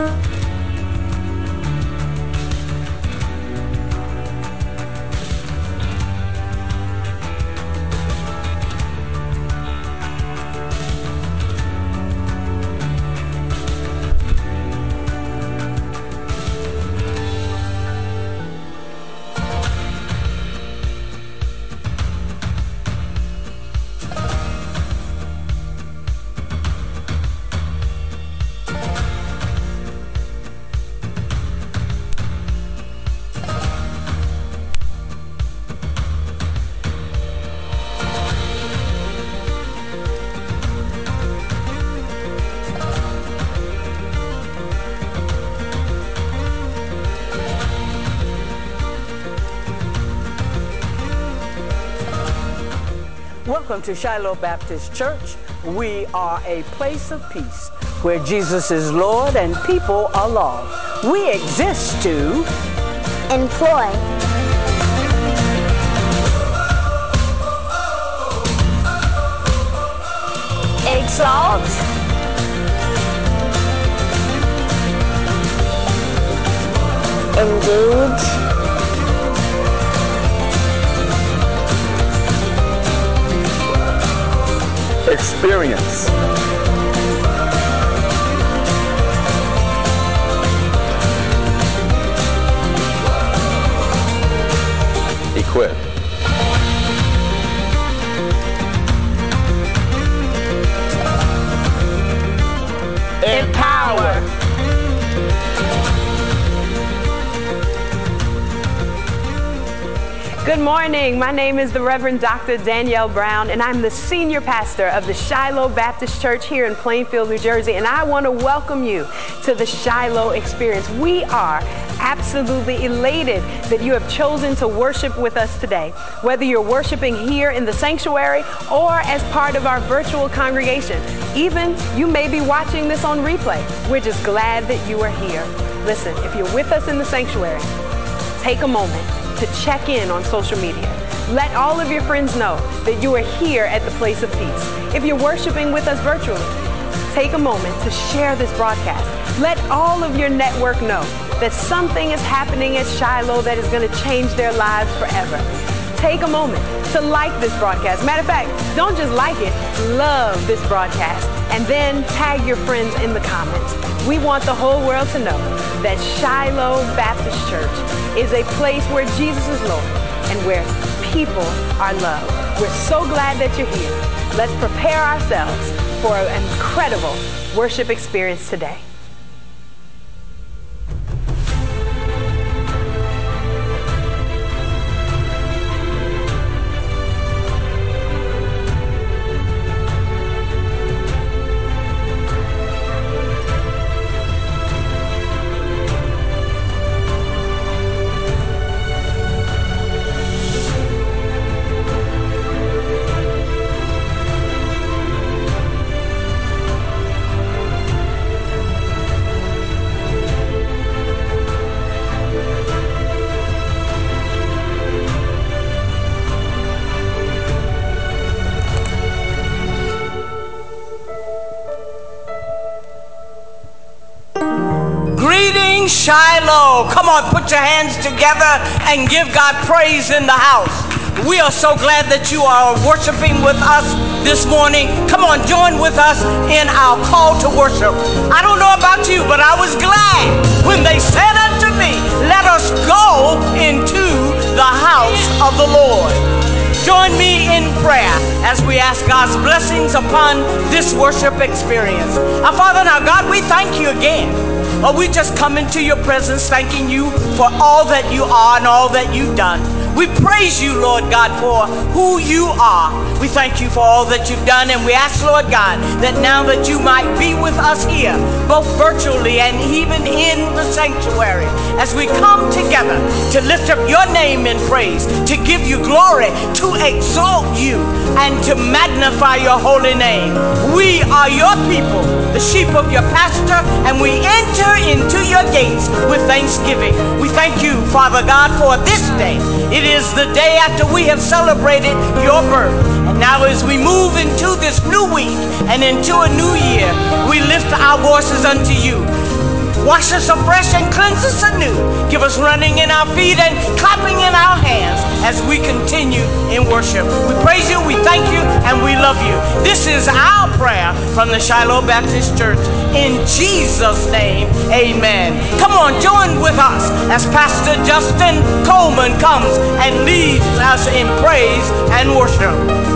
Welcome to Shiloh Baptist Church. We are a place of peace where Jesus is Lord and people are lost. We exist to employ, exalt, engage, experience, equip, empower. Good morning. My name is the Reverend Dr. Danielle Brown, and I'm the senior pastor of the Shiloh Baptist Church here in Plainfield, New Jersey, and I want to welcome you to the Shiloh Experience. We are absolutely elated that you have chosen to worship with us today. Whether you're worshiping here in the sanctuary or as part of our virtual congregation, even you may be watching this on replay. We're just glad that you are here. Listen, if you're with us in the sanctuary, take a moment to check in on social media. Let all of your friends know that you are here at the place of peace. If you're worshiping with us virtually, take a moment to share this broadcast. Let all of your network know that something is happening at Shiloh that is going to change their lives forever. Take a moment to like this broadcast. Matter of fact, don't just like it, love this broadcast, and then tag your friends in the comments. We want the whole world to know that Shiloh Baptist Church is a place where Jesus is Lord and where people are loved. We're so glad that you're here. Let's prepare ourselves for an incredible worship experience today. Shiloh. Come on, put your hands together and give God praise in the house. We are so glad that you are worshiping with us this morning. Come on, join with us in our call to worship. I don't know about you, but I was glad when they said unto me, let us go into the house of the Lord. Join me in prayer as we ask God's blessings upon this worship experience. Our Father and our God, we thank you again. We just come into your presence thanking you for all that you are and all that you've done. We praise you, Lord God, for who you are. We thank you for all that you've done, and we ask, Lord God, that now that you might be with us here, both virtually and even in the sanctuary, as we come together to lift up your name in praise, to give you glory, to exalt you, and to magnify your holy name. We are your people, the sheep of your pasture, and we enter into your gates with thanksgiving. We thank you, Father God, for this day. It is the day after we have celebrated your birth. And now as we move into this new week and into a new year, we lift our voices unto you. Wash us afresh and cleanse us anew. Give us running in our feet and clapping in our hands as we continue in worship. We praise you, we thank you, and we love you. This is our prayer from the Shiloh Baptist Church. In Jesus' name, amen. Come on, join with us as Pastor Justin Coleman comes and leads us in praise and worship.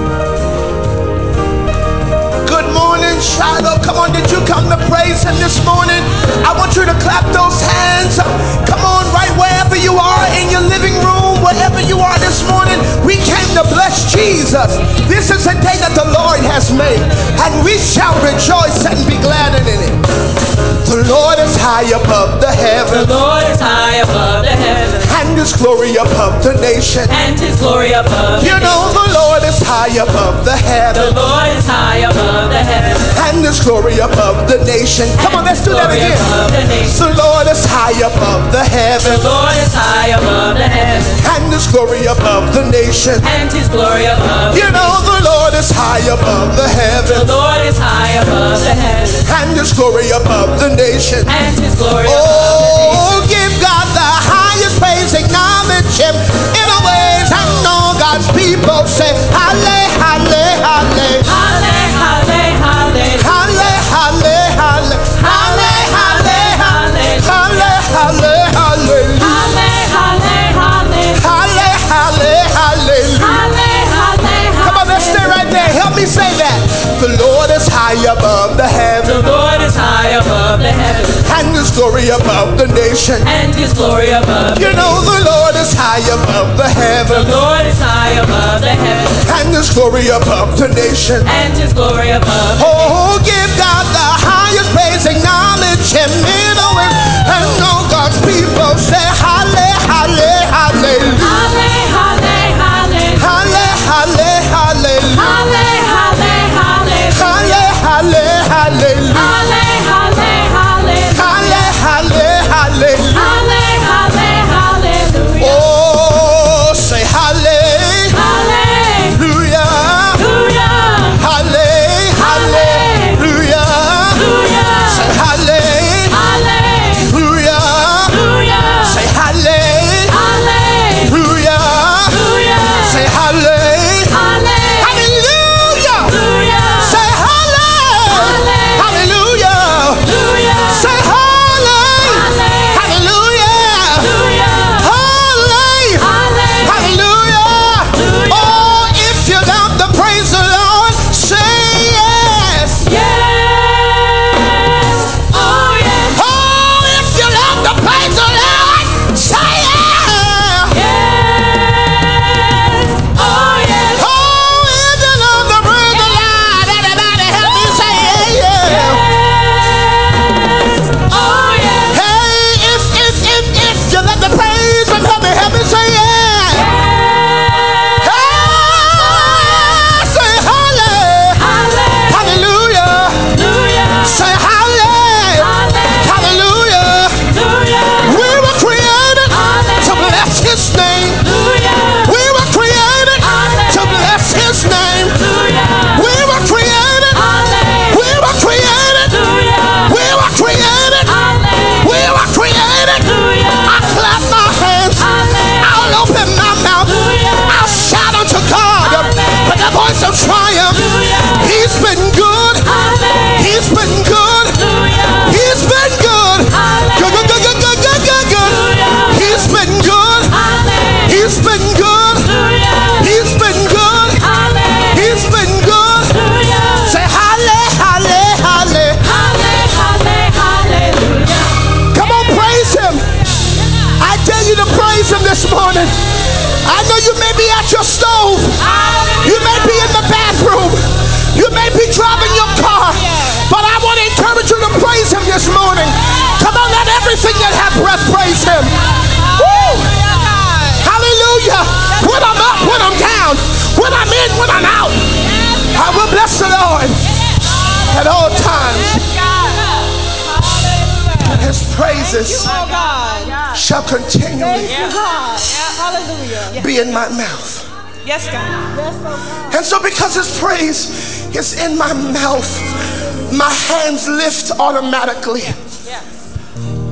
Good morning, Shiloh. Come on, did you come to praise him this morning? I want you to clap those hands. Come on, right wherever you are, in your living room, wherever you are this morning. We came to bless Jesus. This is a day that the Lord has made, and we shall rejoice and be glad in it. The Lord is high above the heavens. The Lord is high above the heavens. And his glory above the nation. And his glory above the You know the Lord is high above the heavens. The Lord is high above the heavens. And his glory above the nation. Come on, let's do that again. The Lord is high above the heavens. The Lord is high above the heavens. And his glory above the nation. And his glory above You know the Lord is high above the heavens. The Lord is high above the heavens. And his glory above the nation. And his glory above Oh, give God the highest praise. Acknowledge him in a ways. And all God's people say, Halle, halle, halle. Halle, halle, halle. Halle, halle, halle. Halle, halle, halle. Halle, halle, halle. Halle, halle, halle. Halle, halle, halle. Halle, halle, Come on, let's stay right there. Help me say that. The Lord is high above the heavens. The Lord is high above the heavens. And his glory above the nation. And his glory above You know the Lord is high above the The heavens. Lord is high above the heavens. And his glory above the nation. And his glory above Oh, give God the highest praise. Acknowledge him in a way. And all God's people say, Halle, halle, halle. Halle, halle, halle. Halle, halle, halle. Halle, halle, halle. Halle, halle, halle. Halle, halle, halle. Halle, halle, halle. Halle, halle, hallelujah. Oh, say halle. Hallelujah. Hallelujah. Halle, hallelujah. Hallelujah. Say halle. Hallelujah. Hallelujah. Say halle. Hallelujah. Hallelujah. Say halle. Hallelujah. Say halle. Hallelujah. Say halle. Hallelujah. Halle. Hallelujah. Oh, if you love to praise the Lord, say yes. Yes. Oh, yes. Oh, if you love to praise the Lord, say yeah. Yes. Oh, yes. Oh, if you love to praise the Lord, everybody help me say yeah, yeah. Yes. Oh, yes. Hey, if you love to praise him, help me say yeah. Hey, say halle. Hallelujah. Say halle. Hallelujah. We were created to bless his name. We were created to bless his name. We were created. We were created. We were created. We were created. I clap my hands. I'll open my mouth. I'll shout unto God with the voice of triumph. He's been good. He's been good. He's been good. Good, good, good, good, good, good, good, good. He's been good. He's been good. He's been good. He's been good. Say halle, halle, halle. Come on, praise him. I dare you to praise him this morning. I know you may be at your stove. You may be in the bathroom. You may be driving your car. But I want to encourage you to praise him this morning. Come on, let everything that have breath praise him. Woo! Hallelujah. When I'm up, when I'm down, when I'm in, when I'm out, I will bless the Lord at all times. His praises shall continually be in my mouth. Yes, God. And so because his praise is in my mouth, my hands lift automatically.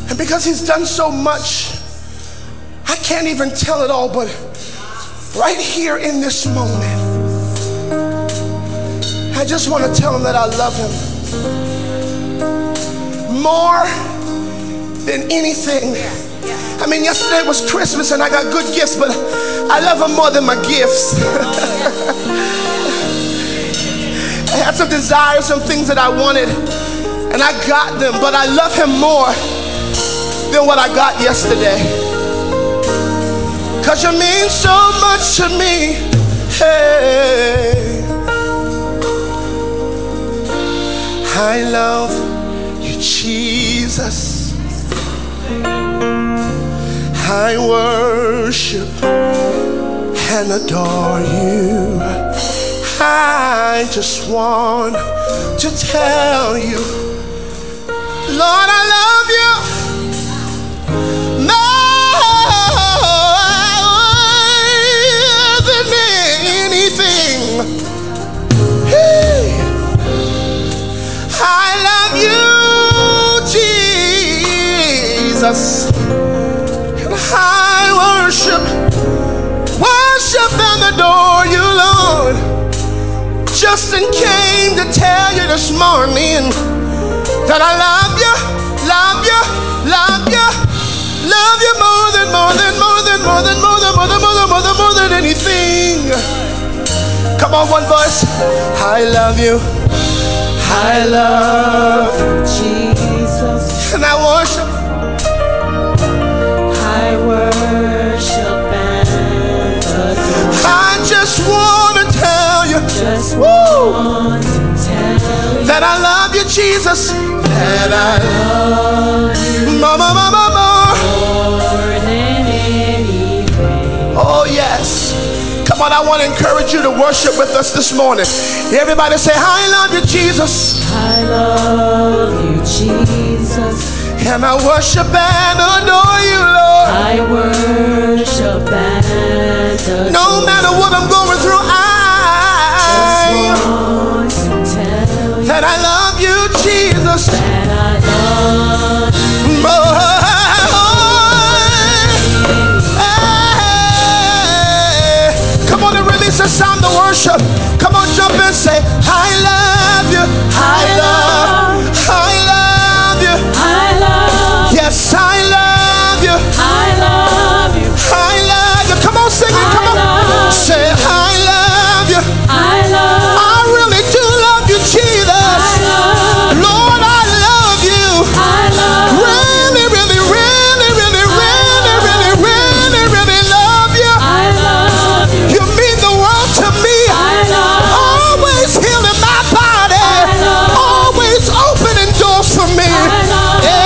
And because he's done so much, I can't even tell it all, but right here in this moment, I just want to tell him that I love him more than anything. I mean, yesterday was Christmas and I got good gifts, but I love him more than my gifts. I had some desires, some things that I wanted, and I got them, but I love him more than what I got yesterday. 'Cause you mean so much to me. Hey, I love you, Jesus. I worship and adore you. I just want to tell you, Lord, I love you more than anything. Hey. I love you, Jesus. And I worship and adore you, Lord. Justin came to tell you this morning that I love you, love you, love you, love you more than anything. Come on, one voice. I love you. I love Jesus. And I worship. I worship and adore. I just want to tell you, that I love you, Jesus. That I love you more than anything. Oh yes. Come on, I want to encourage you to worship with us this morning. Everybody say, I love you, Jesus. I love you, Jesus. And I worship and adore you, Lord. I worship and adore. No matter what I'm going through, I just want to tell you that I love you, Jesus. That I love you more. Come on and release the sound of worship. Come on, jump and say, I love you. I love you. Yes, I love you. I love you. I love you. Come on, sing it. Come on. Say, I love you. I love you. I really do love you, Jesus. I love you. Lord, I love you. I love you. Really, really, really, really, really, really, really, really love you. I love you. You mean the world to me. I love you. Always healing my body. I love you. Always opening doors for me. I love you.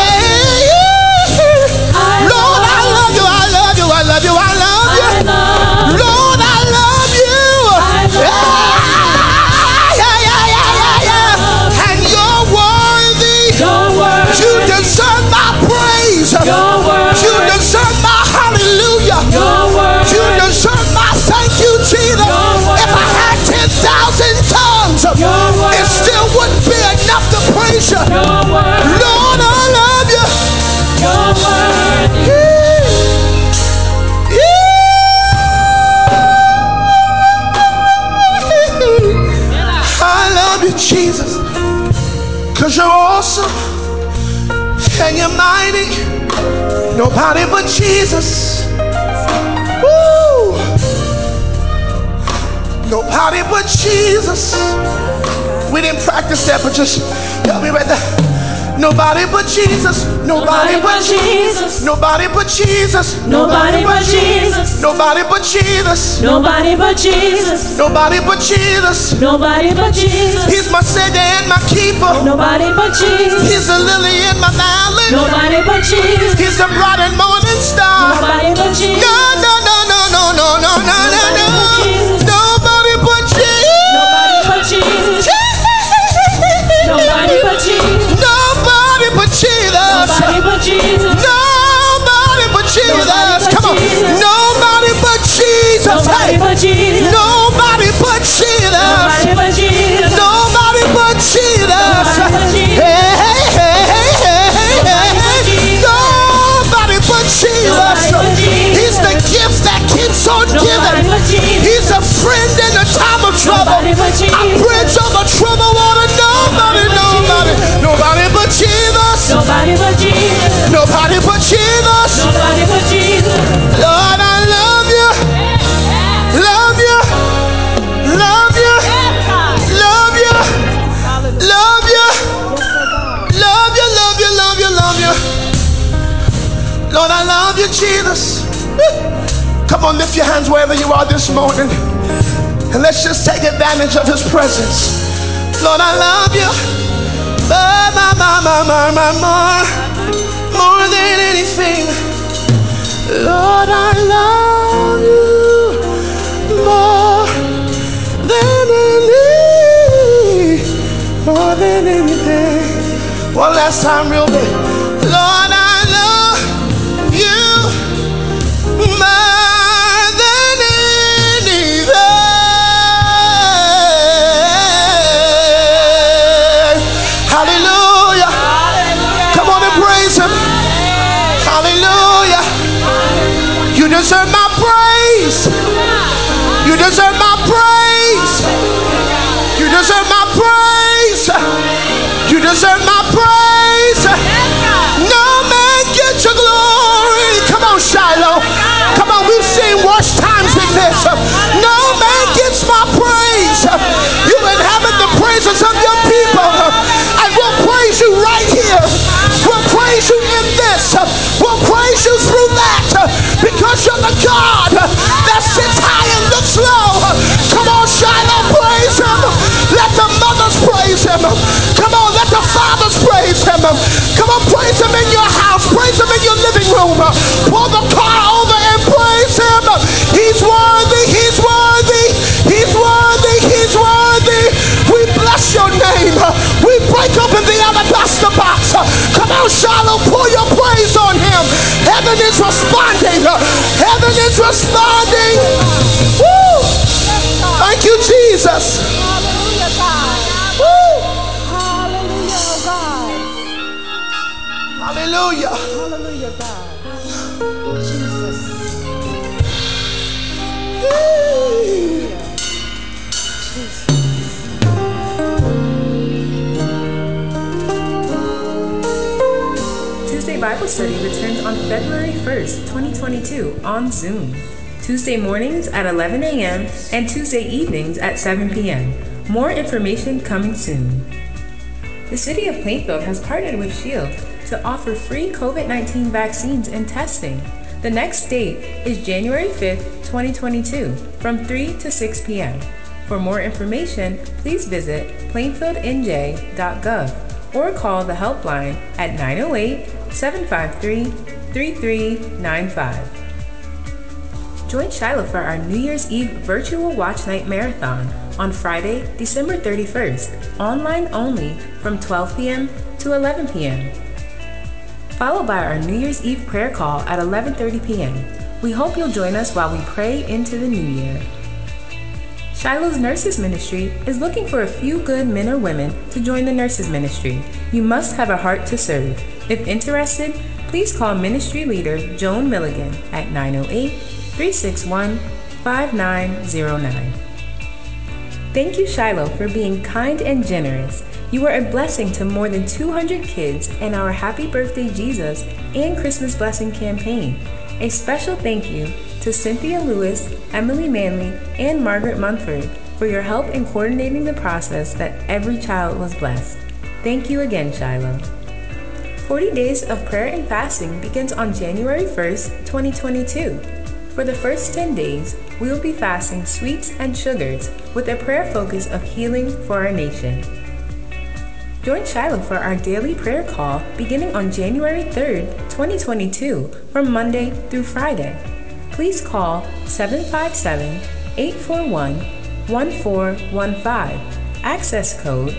You deserve my hallelujah. You deserve my thank you, Jesus. If I had 10,000 tongues, it still wouldn't be enough to praise you. Lord, I love you. I love you, Jesus, because you're awesome and you're mighty. Nobody but Jesus. Woo! Nobody but Jesus. We didn't practice that, but just help me right there. Nobody but Jesus. Nobody but Jesus. Nobody but Jesus. Nobody but Jesus. Nobody but Jesus. Nobody but Jesus. Nobody but Jesus. Nobody but Jesus. He's my Savior and my keeper. Nobody but Jesus. He's the lily in my valley. Nobody but Jesus. He's the bright and morning star. Nobody but Jesus. No, no, no, no, no, no, no, no, no, no. Nobody but Jesus. Nobody but Jesus. Nobody but Jesus. Nobody but Jesus. Nobody but Jesus. Nobody but Jesus. Come on. Nobody but Jesus. Nobody but Jesus. Nobody but Jesus. Nobody but Jesus. Nobody but Jesus. Hey, hey, hey, hey, hey, hey. Nobody but Jesus. Nobody but Jesus. Lord, I love you. Love you. Love you. Love you. Love you. Love you, love you, love you, love you. Lord, I love you, Jesus. Come on, lift your hands wherever you are this morning. And let's just take advantage of his presence. Lord, I love you. More than anything. Lord, I love you. More than anything. One last time, real big. Lord, I love you more than anything. Hallelujah. Come on and praise him. Hallelujah. You deserve my praise. You deserve my praise. You deserve my praise. You deserve my praise. No man gets your glory. Come on, Shiloh. Come on, we've seen worse times than this. No man gets my praise. You inhabit the praises of your people. And we'll praise you right here. We'll praise you in this. We'll praise you through that. Because you're the God that sits high and looks low. Come on, Shiloh, praise him. Let the mothers praise him. Come on, let the fathers praise him. Come on, praise him in your house. Praise him in your living room. Pull the car over and praise him. He's worthy. He's worthy. He's worthy. He's worthy. We bless your name. We break open the alabaster box. Come on, Shiloh, pour your praise on him. Heaven is responding. Heaven is responding. Woo! Thank you, Jesus. Hallelujah, God. Woo! Hallelujah, God. Hallelujah. Hallelujah, God. Jesus. Tuesday Bible Study returns on February 1st, 2022 on Zoom. Tuesday mornings at 11 a.m. and Tuesday evenings at 7 p.m. More information coming soon. The City of Plainfield has partnered with SHIELD to offer free COVID-19 vaccines and testing. The next date is January 5th, 2022 from 3 to 6 p.m. For more information, please visit plainfieldnj.gov or call the helpline at 908-753-3395. Join Shiloh for our New Year's Eve virtual Watch Night Marathon on Friday, December 31st, online only from 12 p.m. to 11 p.m. Followed by our New Year's Eve prayer call at 11:30 p.m. We hope you'll join us while we pray into the new year. Shiloh's Nurses Ministry is looking for a few good men or women to join the Nurses Ministry. You must have a heart to serve. If interested, please call Ministry Leader Joan Milligan at 908-361-5909. Thank you, Shiloh, for being kind and generous. You are a blessing to more than 200 kids in our Happy Birthday Jesus and Christmas Blessing campaign. A special thank you to Cynthia Lewis, Emily Manley, and Margaret Munford for your help in coordinating the process that every child was blessed. Thank you again, Shiloh. 40 Days of Prayer and Fasting begins on January 1st, 2022. For the first 10 days, we will be fasting sweets and sugars with a prayer focus of healing for our nation. Join Shiloh for our daily prayer call beginning on January 3rd, 2022 from Monday through Friday. Please call 757-841-1415, access code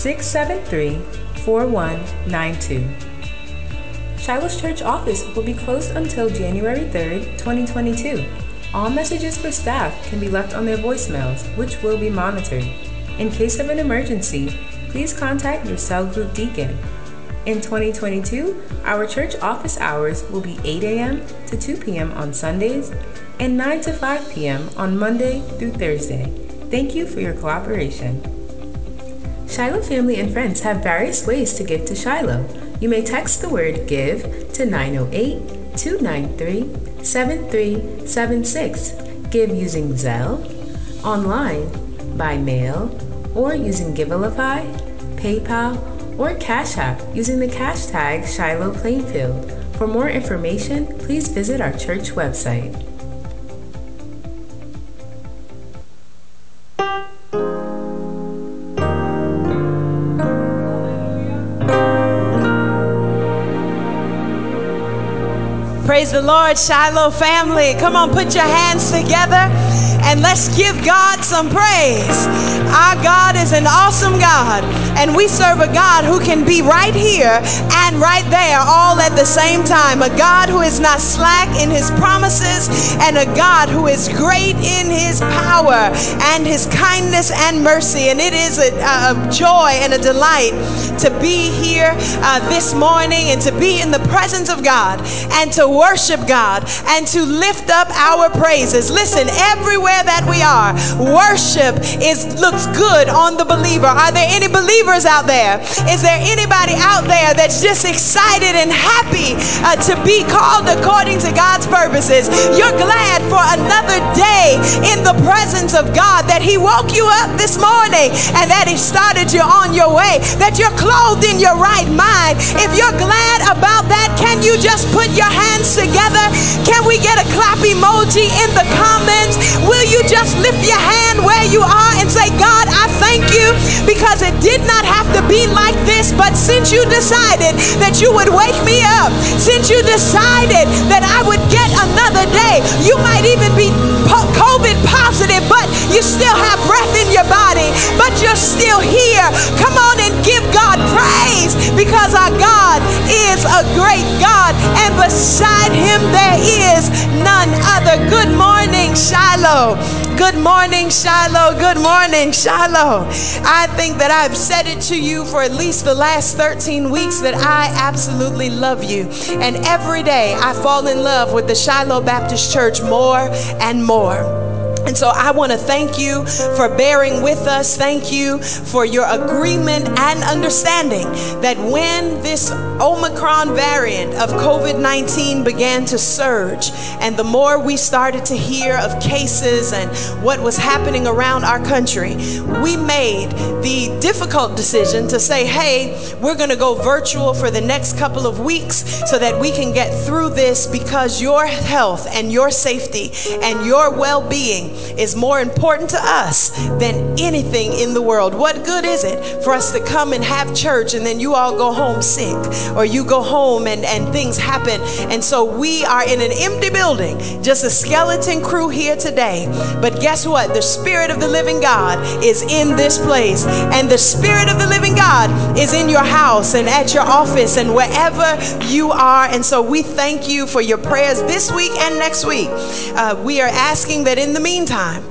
673-4192. Shiloh's church office will be closed until January 3rd, 2022. All messages for staff can be left on their voicemails, which will be monitored. In case of an emergency, please contact your cell group deacon. In 2022, our church office hours will be 8 a.m. to 2 p.m. on Sundays and 9 to 5 p.m. on Monday through Thursday. Thank you for your cooperation. Shiloh family and friends have various ways to give to Shiloh. You may text the word GIVE to 908-293-7376. Give using Zelle, online, by mail, or using Givelify, PayPal, or Cash App using the cash tag Shiloh Plainfield. For more information, please visit our church website. Praise the Lord, Shiloh family. Come on, put your hands together and let's give God some praise. Our God is an awesome God, and we serve a God who can be right here and right there all at the same time. A God who is not slack in his promises, and a God who is great in his power and his kindness and mercy. And it is a joy and a delight to be here this morning and to be in the presence of God and to worship God and to lift up our praises. Listen, everywhere that we are, worship looks good on the believer. Are there any believers out there? Is there anybody out there that's just excited and happy to be called according to God's purposes? You're glad for another day in the presence of God, that he woke you up this morning and that he started you on your way, that you're clothed in your right mind. If you're glad about that, can you just put your hands together? Can we get a clap emoji in the comments? Will you just lift your hand where you are and say, God, I thank you, because it did not have to be like this, but since you decided that you would wake me up, since you decided that I would get another day, you might even be COVID positive, but you still have breath in your body, but you're still here. Come on and give God praise, because our God is a great God, and beside him there is none other. Good morning, Shiloh. Good morning, Shiloh. Good morning, Shiloh. I think that I've said it to you for at least the last 13 weeks that I absolutely love you. And every day I fall in love with the Shiloh Baptist Church more and more. And so I want to thank you for bearing with us. Thank you for your agreement and understanding that when this Omicron variant of COVID-19 began to surge, and the more we started to hear of cases and what was happening around our country, we made the difficult decision to say, hey, we're going to go virtual for the next couple of weeks so that we can get through this, because your health and your safety and your well-being is more important to us than anything in the world. What good is it for us to come and have church and then you all go home sick, or you go home and things happen? And so we are in an empty building, just a skeleton crew here today. But guess what? The Spirit of the living God is in this place, and the Spirit of the living God is in your house and at your office and wherever you are. And so we thank you for your prayers this week and next week. We are asking that in the meantime,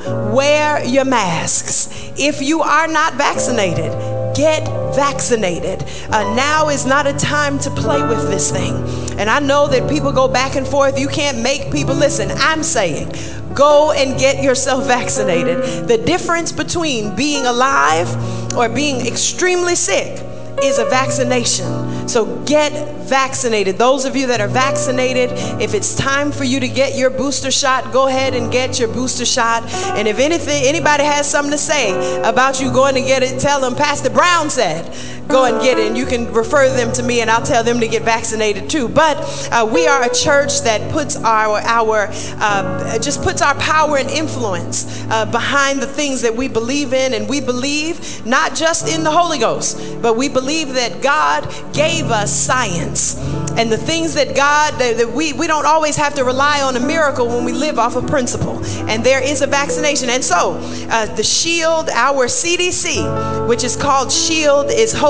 wear your masks. If you are not vaccinated, get vaccinated. Now is not a time to play with this thing. And I know that people go back and forth. You can't make people listen. I'm saying, go and get yourself vaccinated. The difference between being alive or being extremely sick is a vaccination. So get vaccinated. Those of you that are vaccinated, if it's time for you to get your booster shot, go ahead and get your booster shot. And if anybody has something to say about you going to get it, tell them Pastor Brown said, go and get it. And you can refer them to me and I'll tell them to get vaccinated too. But we are a church that puts our power and influence behind the things that we believe in. And we believe not just in the Holy Ghost, but we believe that God gave us science. And the things that we don't always have to rely on a miracle when we live off of principle. And there is a vaccination. And so the Shield, our CDC, which is called Shield, is hosting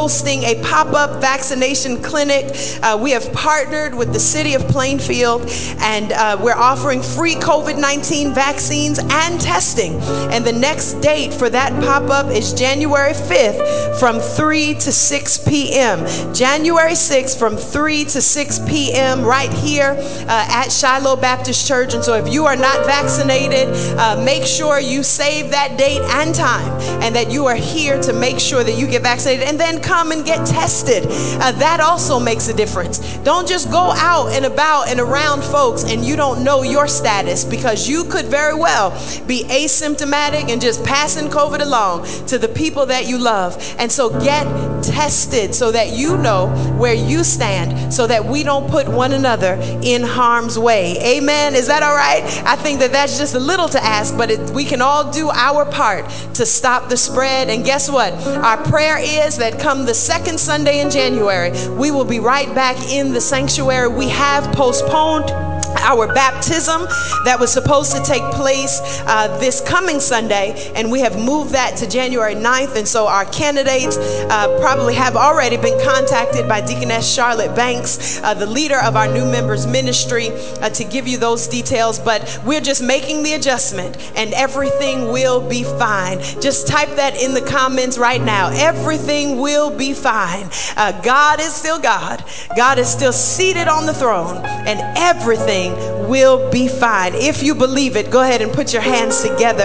hosting a pop-up vaccination clinic. We have partnered with the city of Plainfield, and we're offering free COVID-19 vaccines and testing. And the next date for that pop-up is January 5th from 3 to 6 p.m. January 6th from 3 to 6 p.m. right here at Shiloh Baptist Church. And so if you are not vaccinated, make sure you save that date and time, and that you are here to make sure that you get vaccinated, and then come and get tested. That also makes a difference. Don't just go out and about and around folks and you don't know your status, because you could very well be asymptomatic and just passing COVID along to the people that you love. And so get tested so that you know where you stand, so that we don't put one another in harm's way. Amen. Is that all right? I think that that's just a little to ask, but we can all do our part to stop the spread. And guess what? Our prayer is that come the second Sunday in January, we will be right back in the sanctuary. We have postponed our baptism that was supposed to take place this coming Sunday, and we have moved that to January 9th. And so our candidates probably have already been contacted by Deaconess Charlotte Banks, the leader of our new members ministry, to give you those details. But we're just making the adjustment, and everything will be fine. Just type that in the comments right now. Everything will be fine. God is still God. God is still seated on the throne, and everything will be fine. If you believe it, go ahead and put your hands together.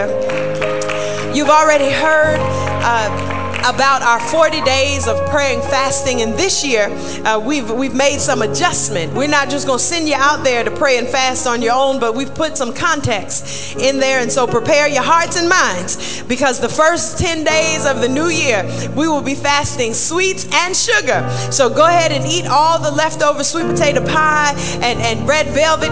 You've already heard about our 40 days of prayer and fasting, and this year we've made some adjustment. We're not just going to send you out there to pray and fast on your own, but we've put some context in there. And so prepare your hearts and minds, because the first 10 days of the new year we will be fasting sweets and sugar. So go ahead and eat all the leftover sweet potato pie and red velvet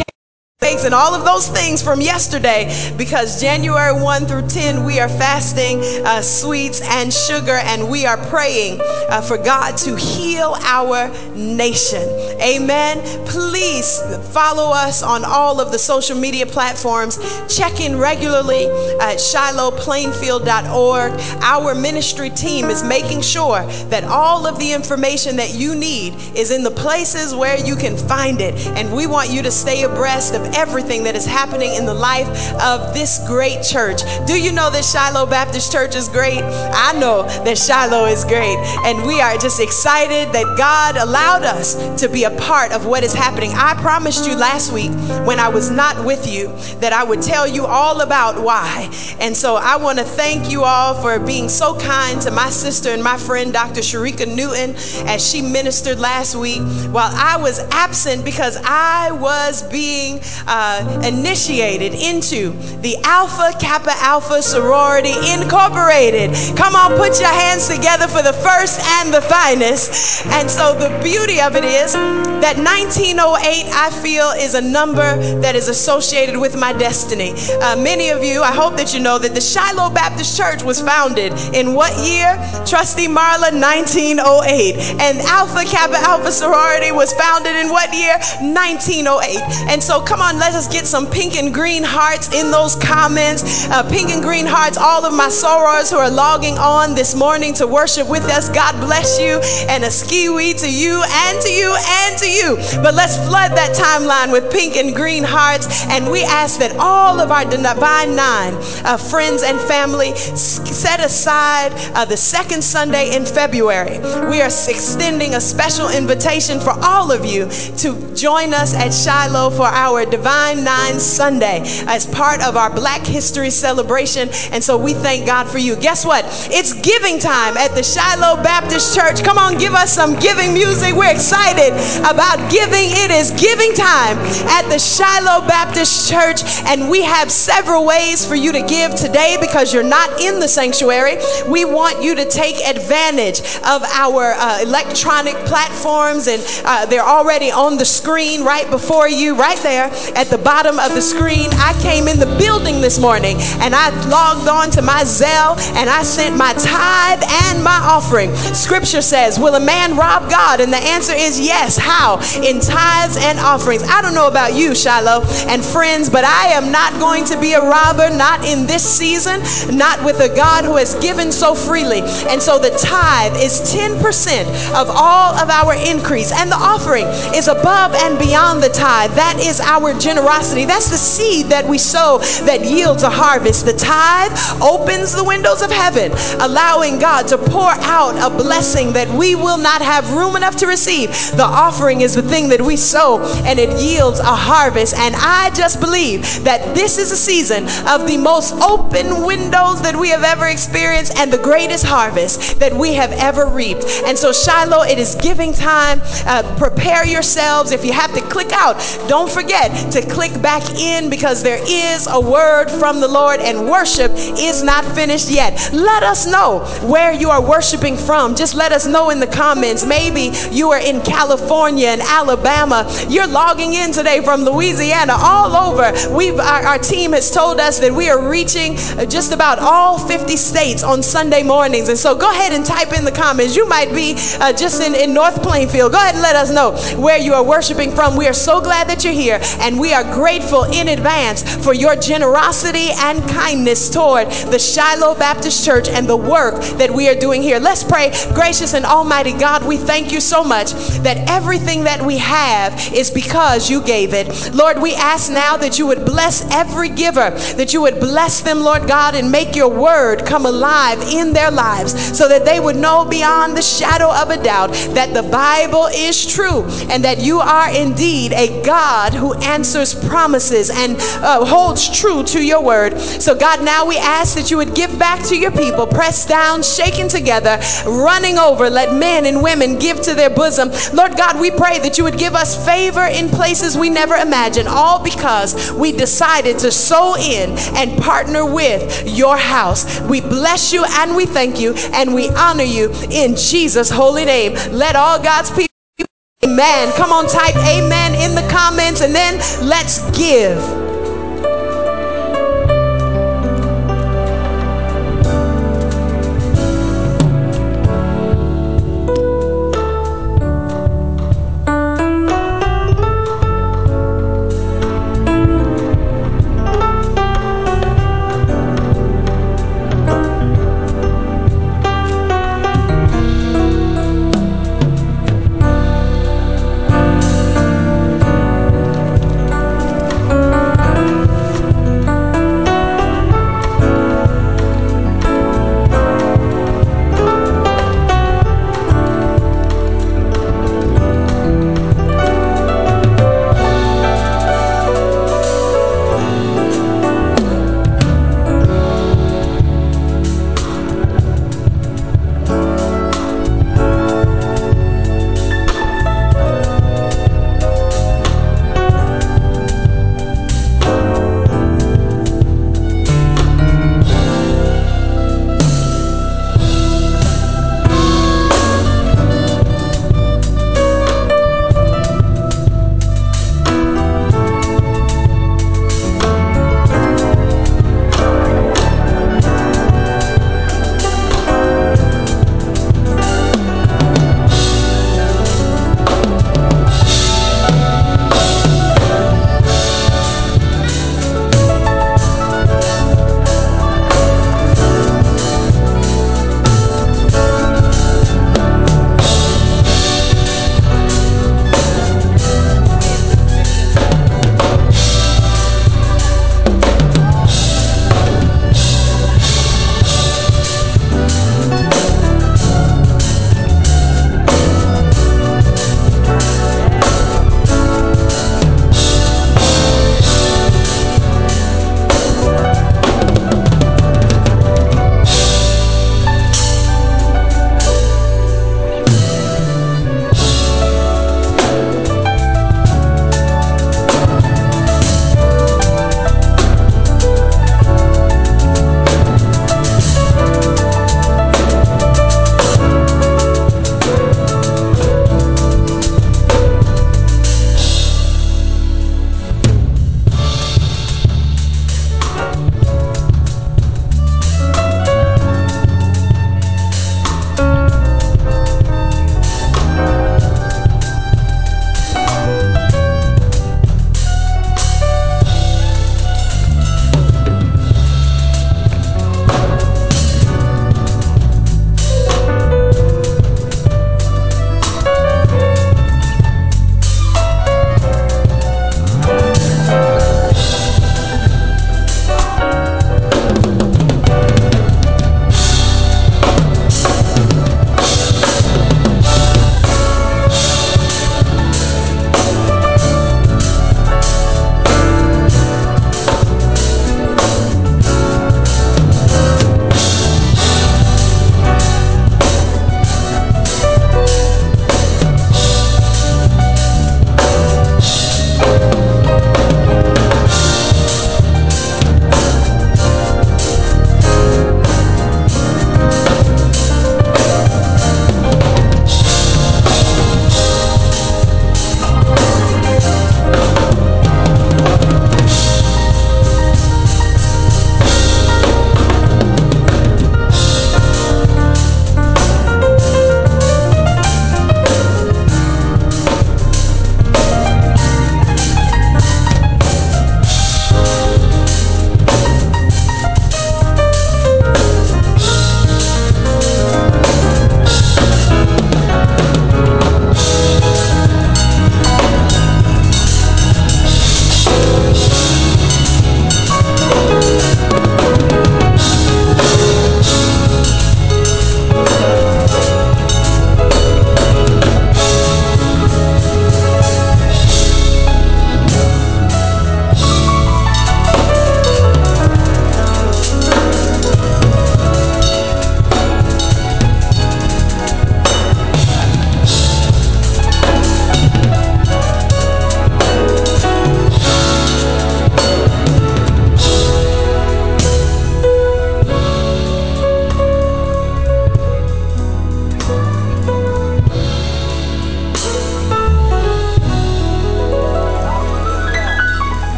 cakes and all of those things from yesterday, because January 1 through 10 we are fasting sweets and sugar, and we are praying for God to heal our nation. Amen. Please follow us on all of the social media platforms. Check in regularly at ShilohPlainfield.org. Our ministry team is making sure that all of the information that you need is in the places where you can find it, and we want you to stay abreast of everything that is happening in the life of this great church. Do you know that Shiloh Baptist Church is great? I know that Shiloh is great, and we are just excited that God allowed us to be a part of what is happening. I promised you last week when I was not with you that I would tell you all about why. And so I want to thank you all for being so kind to my sister and my friend Dr. Sharika Newton as she ministered last week while I was absent, because I was being initiated into the Alpha Kappa Alpha Sorority Incorporated. Come on, put your hands together for the first and the finest. And so the beauty of it is that 1908, I feel, is a number that is associated with my destiny. Many of you, I hope that you know that the Shiloh Baptist Church was founded in what year? Trustee Marla, 1908. And Alpha Kappa Alpha Sorority was founded in what year? 1908. And so come on, let us get some pink and green hearts in those comments. Pink and green hearts, all of my sorors who are logging on this morning to worship with us. God bless you, and a ski-wee to you and to you and to you. But let's flood that timeline with pink and green hearts, and we ask that all of our Divine Nine friends and family set aside the second Sunday in February. We are extending a special invitation for all of you to join us at Shiloh for our Divine Nine Sunday as part of our Black History celebration. And so we thank God for you. Guess what? It's giving time at the Shiloh Baptist Church. Come on, give us some giving music. We're excited about giving. It is giving time at the Shiloh Baptist Church, and we have several ways for you to give today because you're not in the sanctuary. We want you to take advantage of our electronic platforms, and they're already on the screen right before you, right there. at the bottom of the screen. I came in the building this morning and I logged on to my Zelle and I sent my tithe and my offering. Scripture says, will a man rob God? And the answer is yes. How? In tithes and offerings. I don't know about you, Shiloh and friends, but I am not going to be a robber, not in this season, not with a God who has given so freely. And so the tithe is 10% of all of our increase, and the offering is above and beyond the tithe. That is our generosity. That's the seed that we sow that yields a harvest. The tithe opens the windows of heaven, allowing God to pour out a blessing that we will not have room enough to receive. The offering is the thing that we sow, and it yields a harvest. And I just believe that this is a season of the most open windows that we have ever experienced and the greatest harvest that we have ever reaped. And so Shiloh, it is giving time. Prepare yourselves. If you have to click out, don't forget to click back in, because there is a word from the Lord and worship is not finished yet. Let us know where you are worshiping from. Just let us know in the comments. Maybe you are in California and Alabama. You're logging in today from Louisiana, all over. Our team has told us that we are reaching just about all 50 states on Sunday mornings. And so go ahead and type in the comments. You might be just in North Plainfield. Go ahead and let us know where you are worshiping from. We are so glad that you're here, and we are grateful in advance for your generosity and kindness toward the Shiloh Baptist Church and the work that we are doing here. Let's pray. Gracious and almighty God, we thank you so much that everything that we have is because you gave it. Lord, we ask now that you would bless every giver, that you would bless them, Lord God, and make your word come alive in their lives so that they would know beyond the shadow of a doubt that the Bible is true and that you are indeed a God who answers promises and holds true to your word. So God, now we ask that you would give back to your people, pressed down, shaken together, running over. Let men and women give to their bosom. Lord God, we pray that you would give us favor in places we never imagined, all because we decided to sow in and partner with your house. We bless you and we thank you and we honor you in Jesus' holy name. Let all God's people, amen. Come on, type amen in the comments, and then let's give.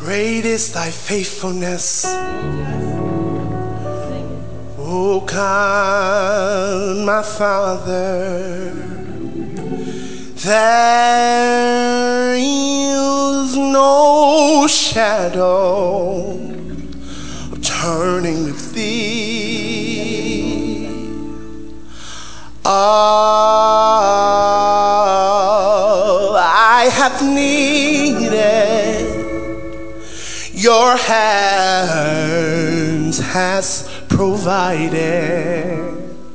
Great is thy faithfulness, O God, my Father. There is no shadow of turning with thee. All I have needed, your hands has provided.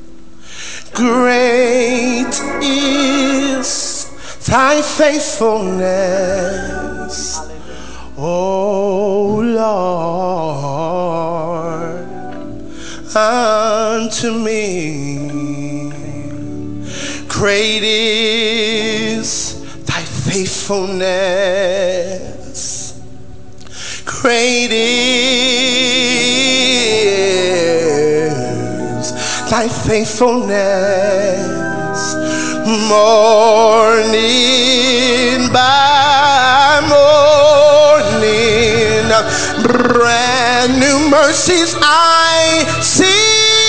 Great is thy faithfulness, O Lord, unto me. Great is thy faithfulness. Great is thy faithfulness. Morning by morning, brand new mercies I see.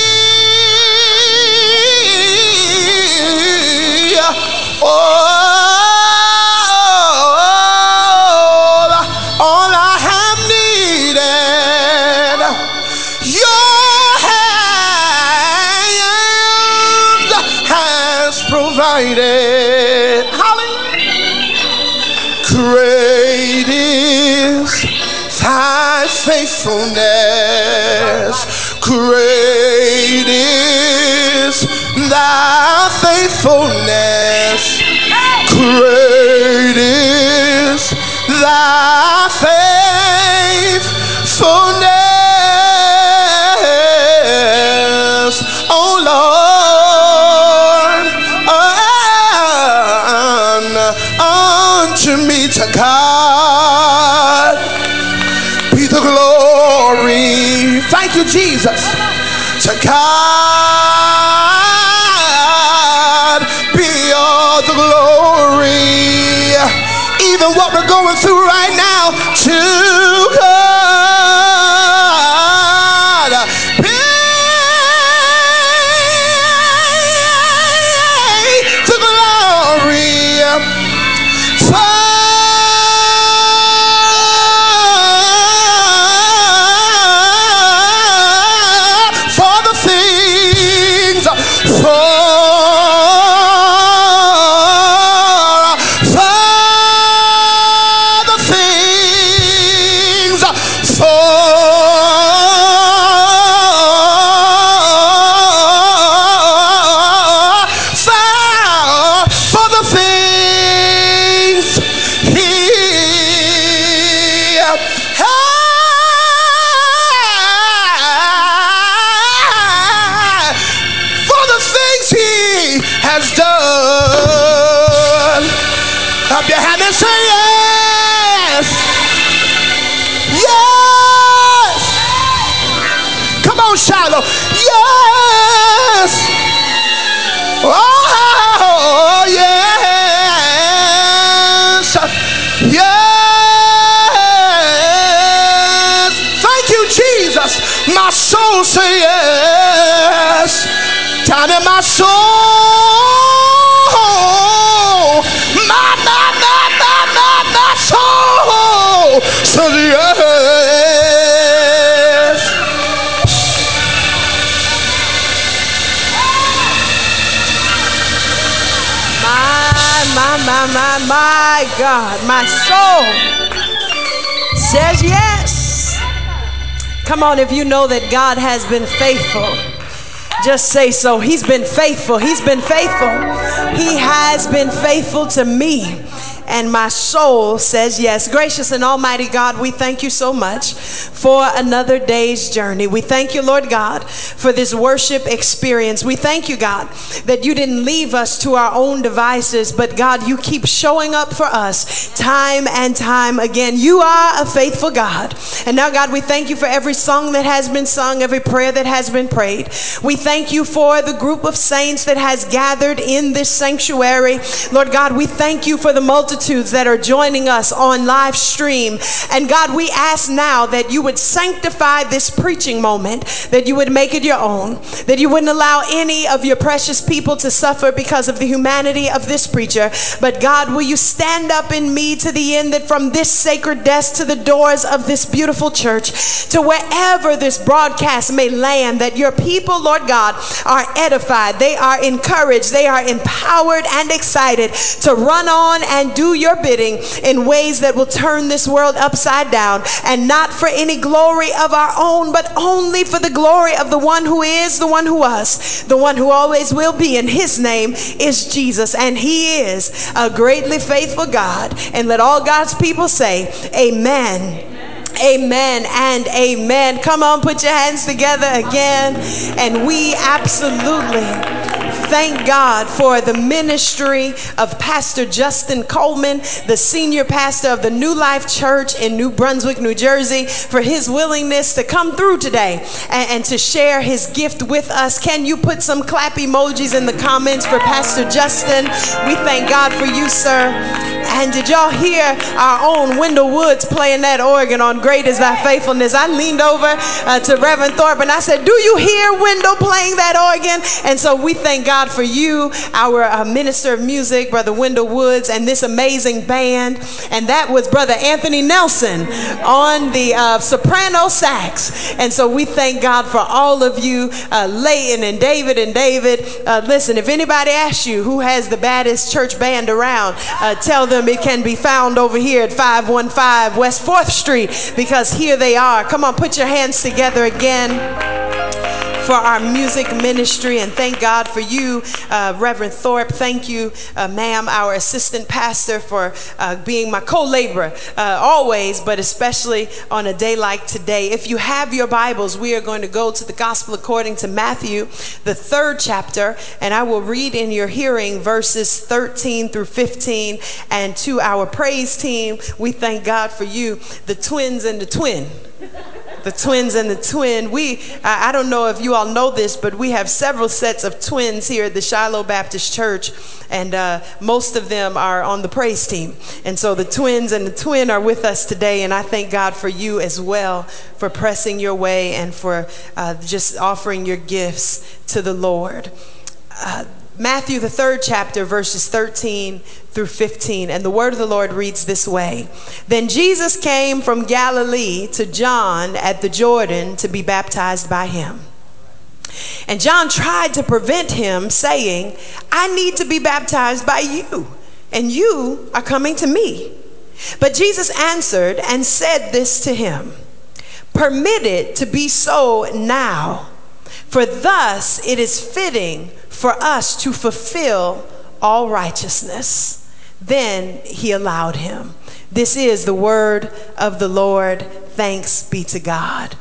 All I have needed, your hand has provided. Hallelujah. Great is thy faithfulness. Great is thy faithfulness. Great is thy faithfulness, oh Lord, unto me. To God be the glory. Thank you, Jesus. To God be all the glory. Even what we're going through right now, to God be the glory. For the things, has done. Clap your hand and say yes. Yes. Come on, Shiloh. Yes. Oh, yes. Yes. Thank you, Jesus. My soul say yes. Down in my soul, my soul says yes. My God, my soul says yes. Come on, if you know that God has been faithful, just say so. He's been faithful. He's been faithful. He has been faithful to me. And my soul says yes. Gracious and almighty God, we thank you so much for another day's journey. We thank you, Lord God, for this worship experience. We thank you, God, that you didn't leave us to our own devices, but God, you keep showing up for us time and time again. You are a faithful God. And now, God, we thank you for every song that has been sung, every prayer that has been prayed. We thank you for the group of saints that has gathered in this sanctuary. Lord God, we thank you for the multitude multitudes that are joining us on live stream. And God, we ask now that you would sanctify this preaching moment, that you would make it your own, that you wouldn't allow any of your precious people to suffer because of the humanity of this preacher. But God, will you stand up in me to the end, that from this sacred desk to the doors of this beautiful church, to wherever this broadcast may land, that your people, Lord God, are edified, they are encouraged, they are empowered and excited to run on and do your bidding in ways that will turn this world upside down, and not for any glory of our own, but only for the glory of the one who is, the one who was, the one who always will be, and his name is Jesus, and he is a greatly faithful God. And let all God's people say amen. Amen and amen. Come on, put your hands together again. And we absolutely thank God for the ministry of Pastor Justin Coleman, the senior pastor of the New Life Church in New Brunswick, New Jersey, for his willingness to come through today and to share his gift with us. Can you put some clap emojis in the comments for Pastor Justin? We thank God for you, sir. And did y'all hear our own Wendell Woods playing that organ on Great Is Thy Faithfulness? I leaned over to Reverend Thorpe and I said, do you hear Wendell playing that organ? And so we thank God for you, our minister of music, Brother Wendell Woods, and this amazing band. And that was Brother Anthony Nelson on the soprano sax. And so we thank God for all of you, Leighton and David and David. Listen, if anybody asks you who has the baddest church band around, tell them it can be found over here at 515 West 4th Street, because here they are. Come on, put your hands together again for our music ministry. And thank God for you, Reverend Thorpe. Thank you, ma'am, our assistant pastor, for being my co-laborer always, but especially on a day like today. If you have your Bibles, we are going to go to the Gospel according to Matthew, the 3rd chapter, and I will read in your hearing verses 13 through 15. And to our praise team, we thank God for you, the twins and the twin. The twins and the twin. I don't know if you all know this, but we have several sets of twins here at the Shiloh Baptist Church, and most of them are on the praise team. And so the twins and the twin are with us today, and I thank God for you as well, for pressing your way and for just offering your gifts to the Lord. Matthew, the 3rd chapter, verses 13 through 15. And the word of the Lord reads this way. Then Jesus came from Galilee to John at the Jordan to be baptized by him. And John tried to prevent him, saying, I need to be baptized by you, and you are coming to me. But Jesus answered and said this to him, permit it to be so now, for thus it is fitting for us to fulfill all righteousness. Then he allowed him. This is the word of the Lord. Thanks be to God.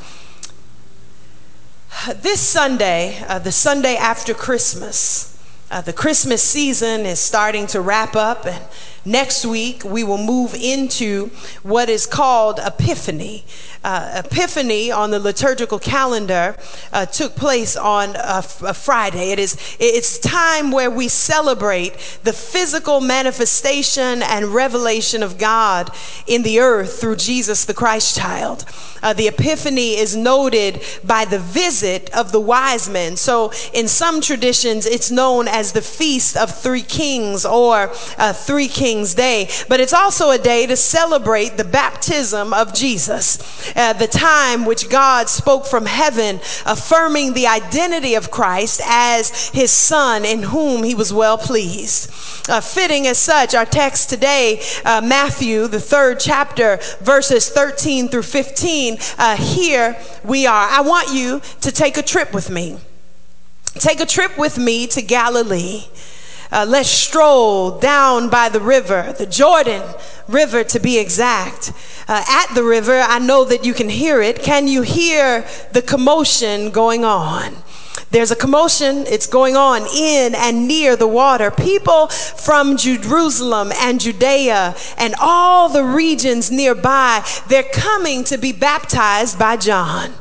This Sunday, the Sunday after Christmas, the Christmas season is starting to wrap up, and next week we will move into what is called Epiphany. Epiphany on the liturgical calendar took place on a Friday. It's time where we celebrate the physical manifestation and revelation of God in the earth through Jesus the Christ child. The Epiphany is noted by the visit of the wise men. So in some traditions, it's known as the Feast of Three Kings, or Three Kings Day. But it's also a day to celebrate the baptism of Jesus. The time which God spoke from heaven, affirming the identity of Christ as his son in whom he was well pleased. Fitting as such, our text today, Matthew, the 3rd chapter, verses 13 through 15, here we are. I want you to take a trip with me. Take a trip with me to Galilee. Let's stroll down by the river, the Jordan River to be exact. At the river, I know that you can hear it. Can you hear the commotion going on? There's a commotion. It's going on in and near the water. People from Jerusalem and Judea and all the regions nearby, they're coming to be baptized by John.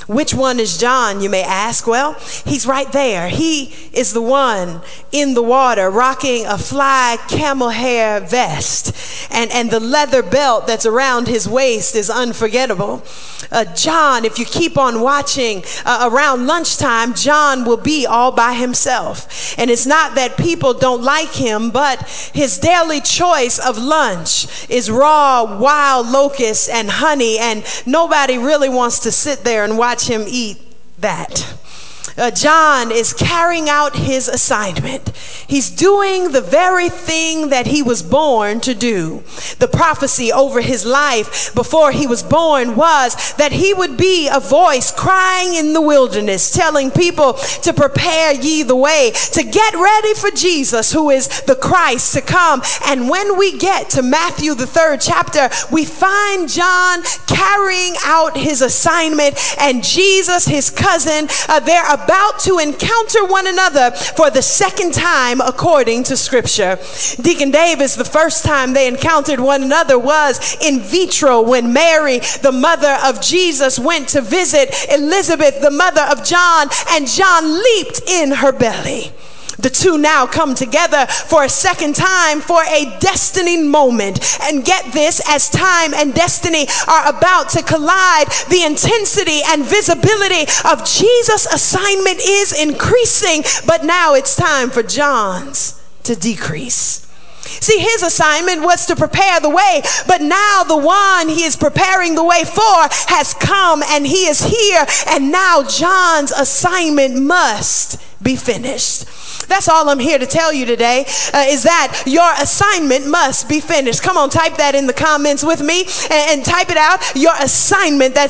Which one is John, you may ask? Well, he's right there. He is the one in the water rocking a fly camel hair vest, and the leather belt that's around his waist is unforgettable. John, if you keep on watching, around lunchtime, John will be all by himself. And it's not that people don't like him, but his daily choice of lunch is raw wild locusts and honey, and nobody really wants to sit there and watch him eat that. John is carrying out his assignment. He's doing the very thing that he was born to do. The prophecy over his life before he was born was that he would be a voice crying in the wilderness, telling people to prepare ye the way, to get ready for Jesus, who is the Christ to come. And when we get to Matthew, the 3rd chapter, we find John carrying out his assignment, and Jesus, his cousin, they're about to encounter one another for the second time according to Scripture. Deacon Davis, the first time they encountered one another was in vitro, when Mary, the mother of Jesus, went to visit Elizabeth, the mother of John, and John leaped in her belly. The two now come together for a second time for a destiny moment. And get this, as time and destiny are about to collide, the intensity and visibility of Jesus' assignment is increasing, but now it's time for John's to decrease. See, his assignment was to prepare the way, but now the one he is preparing the way for has come, and he is here, and now John's assignment must be finished. That's all I'm here to tell you today, is that your assignment must be finished. Come on, type that in the comments with me and type it out. Your assignment, that's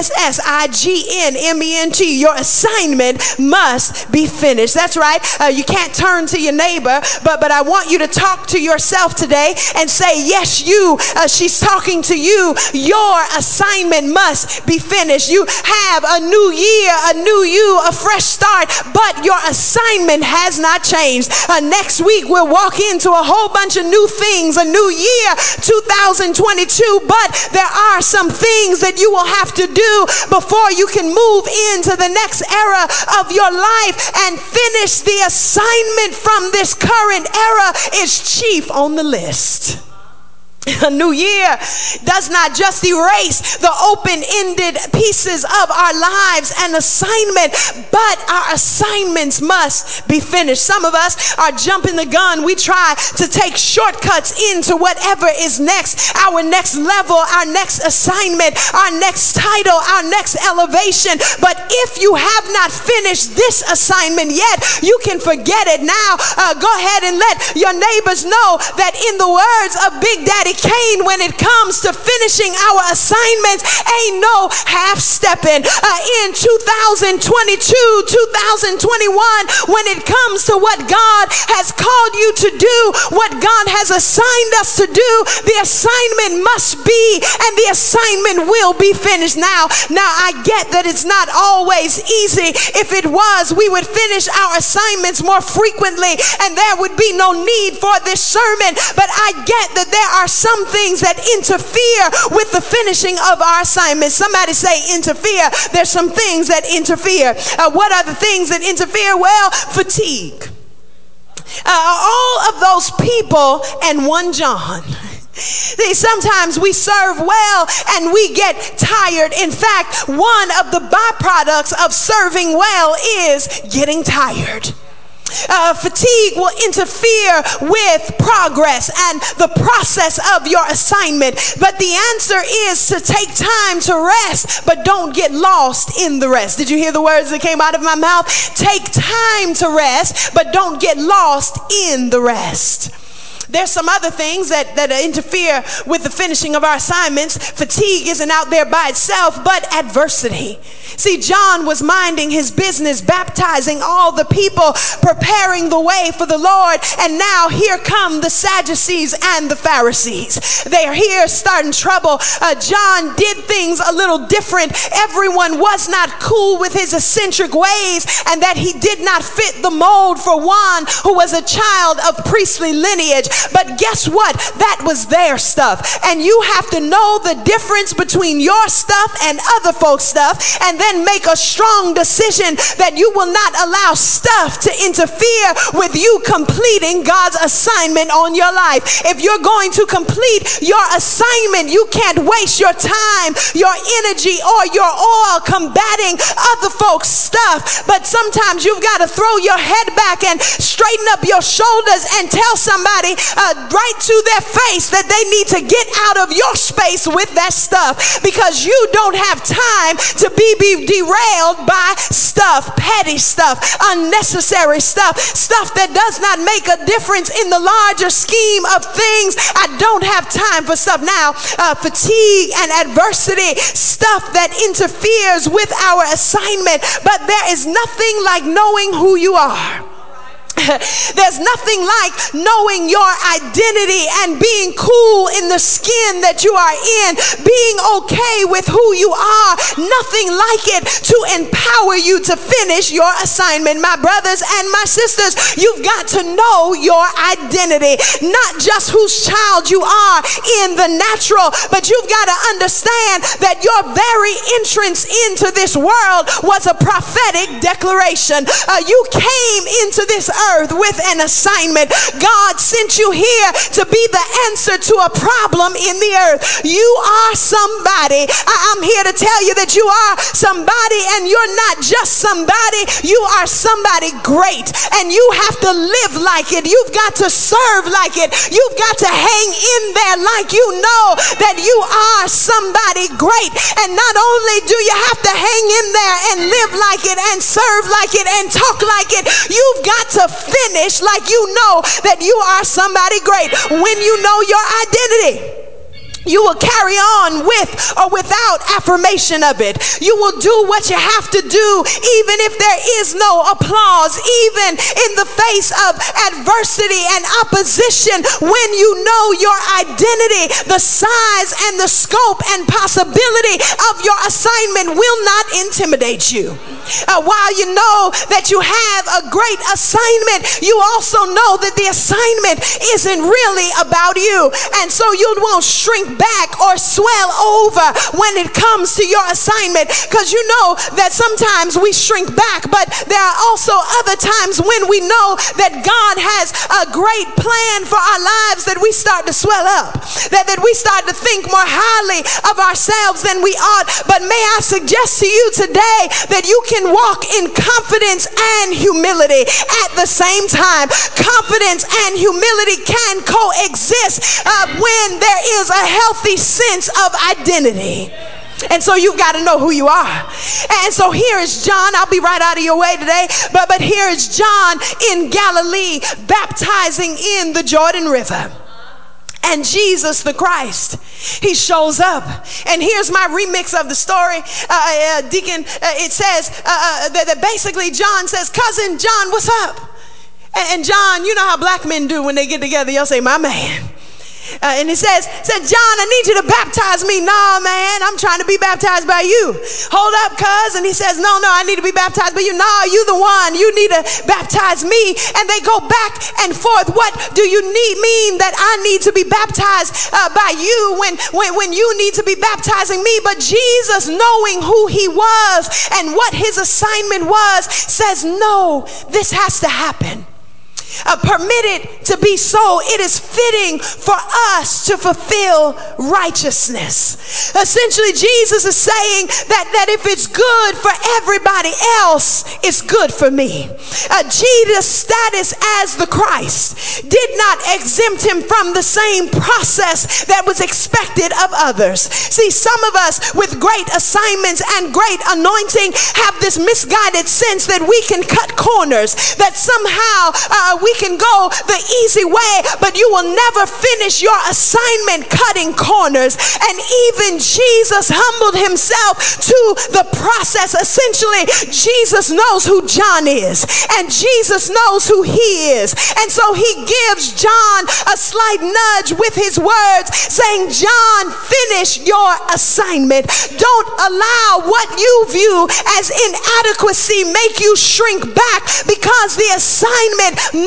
ASSIGNMENT. Your assignment must be finished. That's right. You can't turn to your neighbor, but I want you to talk to yourself today and say, yes, you, she's talking to you. Your assignment must be finished. You have a new year, a new you, a fresh start, but your assignment has not changed. Next week we'll walk into a whole bunch of new things, a new year, 2022, but there are some things that you will have to do before you can move into the next era of your life and finish the assignment from this current era is chief on the list. A new year does not just erase the open-ended pieces of our lives and assignment, but our assignments must be finished. Some of us are jumping the gun. We try to take shortcuts into whatever is next, our next level, our next assignment, our next title, our next elevation. But if you have not finished this assignment yet, you can forget it now. Go ahead and let your neighbors know that in the words of Big Daddy Kane, when it comes to finishing our assignments, ain't no half-stepping. In 2022, 2021, when it comes to what God has called you to do, what God has assigned us to do, the assignment must be, and the assignment will be finished. Now I get that it's not always easy. If it was, we would finish our assignments more frequently, and there would be no need for this sermon. But I get that there are some things that interfere with the finishing of our assignment. Somebody say interfere. There's some things that interfere. What are the things that interfere? Well, fatigue. All of those people and one John. See, sometimes we serve well and we get tired. In fact, one of the byproducts of serving well is getting tired. Fatigue will interfere with progress and the process of your assignment. But the answer is to take time to rest, but don't get lost in the rest. Did you hear the words that came out of my mouth? Take time to rest, but don't get lost in the rest. There's some other things that interfere with the finishing of our assignments. Fatigue isn't out there by itself, but adversity. See, John was minding his business, baptizing all the people, preparing the way for the Lord. And now here come the Sadducees and the Pharisees. They are here starting trouble. John did things a little different. Everyone was not cool with his eccentric ways, and that he did not fit the mold for one who was a child of priestly lineage. But guess what? That was their stuff. And you have to know the difference between your stuff and other folks' stuff, and then make a strong decision that you will not allow stuff to interfere with you completing God's assignment on your life. If you're going to complete your assignment, you can't waste your time, your energy, or your oil combating other folks' stuff. But sometimes you've got to throw your head back and straighten up your shoulders and tell somebody right to their face that they need to get out of your space with that stuff, because you don't have time to be derailed by stuff, petty stuff, unnecessary stuff that does not make a difference in the larger scheme of things. I don't have time for stuff. Now, fatigue and adversity, stuff that interferes with our assignment, but there is nothing like knowing who you are. There's nothing like knowing your identity and being cool in the skin that you are in, being okay with who you are. Nothing like it to empower you to finish your assignment. My brothers and my sisters, you've got to know your identity, not just whose child you are in the natural, but you've got to understand that your very entrance into this world was a prophetic declaration. You came into this earth with an assignment. God sent you here to be the answer to a problem in the earth. You are somebody. I'm here to tell you that you are somebody, and you're not just somebody, you are somebody great, and you have to live like it. You've got to serve like it. You've got to hang in there like you know that you are somebody great. And not only do you have to hang in there and live like it and serve like it and talk like it, you've got to finish like you know that you are somebody great. When you know your identity, you will carry on with or without affirmation of it. You will do what you have to do even if there is no applause, even in the face of adversity and opposition. When you know your identity, the size and the scope and possibility of your assignment will not intimidate you. While you know that you have a great assignment, you also know that the assignment isn't really about you, and so you won't shrink back or swell over when it comes to your assignment, because you know that sometimes we shrink back, but there are also other times when we know that God has a great plan for our lives that we start to swell up, that we start to think more highly of ourselves than we ought. But may I suggest to you today that you can walk in confidence and humility at the same time. Confidence and humility can coexist when there is a healthy sense of identity. And so you've got to know who you are. And so here is John. I'll be right out of your way today. But here is John in Galilee baptizing in the Jordan River. And Jesus the Christ, he shows up. And here's my remix of the story, Deacon. It says that basically John says, "Cousin John, what's up?" And John, you know how black men do when they get together. You'll say, "My man." And he said, "John, I need you to baptize me." "Nah, man, I'm trying to be baptized by you." "Hold up, cuz." And he says, no, I need to be baptized by you." "Nah, you the one. You need to baptize me." And they go back and forth. "What do you mean that I need to be baptized by you when you need to be baptizing me?" But Jesus, knowing who he was and what his assignment was, says, "No, this has to happen. Permitted to be so. It is fitting for us to fulfill righteousness." Essentially, Jesus is saying that if it's good for everybody else, it's good for me. Jesus' status as the Christ did not exempt him from the same process that was expected of others. See, some of us with great assignments and great anointing have this misguided sense that we can cut corners, that somehow we can go the easy way, but you will never finish your assignment cutting corners. And even Jesus humbled himself to the process. Essentially, Jesus knows who John is, and Jesus knows who he is. And so he gives John a slight nudge with his words, saying, "John, finish your assignment. Don't allow what you view as inadequacy make you shrink back, because the assignment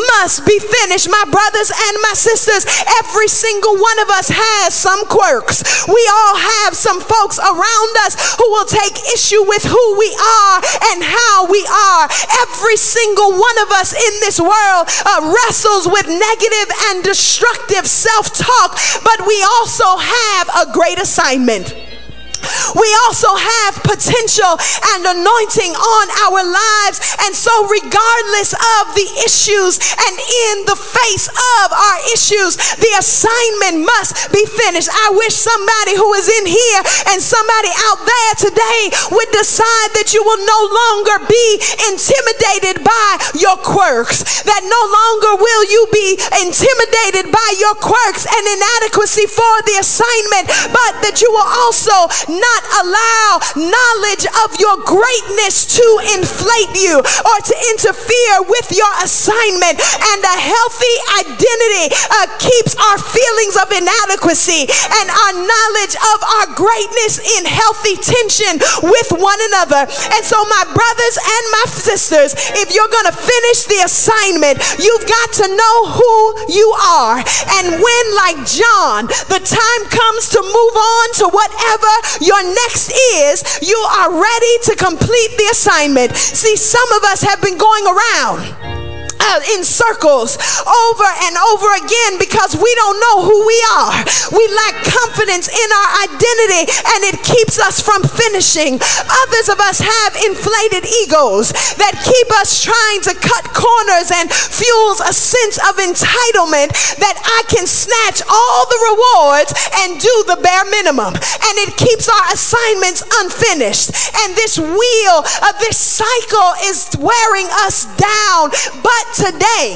must be finished. My brothers and my sisters, every single one of us has some quirks. We all have some folks around us who will take issue with who we are and how we are. Every single one of us in this world wrestles with negative and destructive self-talk, but we also have a great assignment. We also have potential and anointing on our lives. And so regardless of the issues and in the face of our issues, the assignment must be finished. I wish somebody who is in here and somebody out there today would decide that you will no longer be intimidated by your quirks, that no longer will you be intimidated by your quirks and inadequacy for the assignment, but that you will also not allow knowledge of your greatness to inflate you or to interfere with your assignment. And a healthy identity keeps our feelings of inadequacy and our knowledge of our greatness in healthy tension with one another. And so my brothers and my sisters, if you're going to finish the assignment, you've got to know who you are. And when, like John, the time comes to move on to whatever your next is, you are ready to complete the assignment. See, some of us have been going around in circles over and over again because we don't know who we are. We lack confidence in our identity and it keeps us from finishing. Others of us have inflated egos that keep us trying to cut corners and fuels a sense of entitlement that I can snatch all the rewards and do the bare minimum. And it keeps our assignments unfinished. And this wheel of this cycle is wearing us down. But today,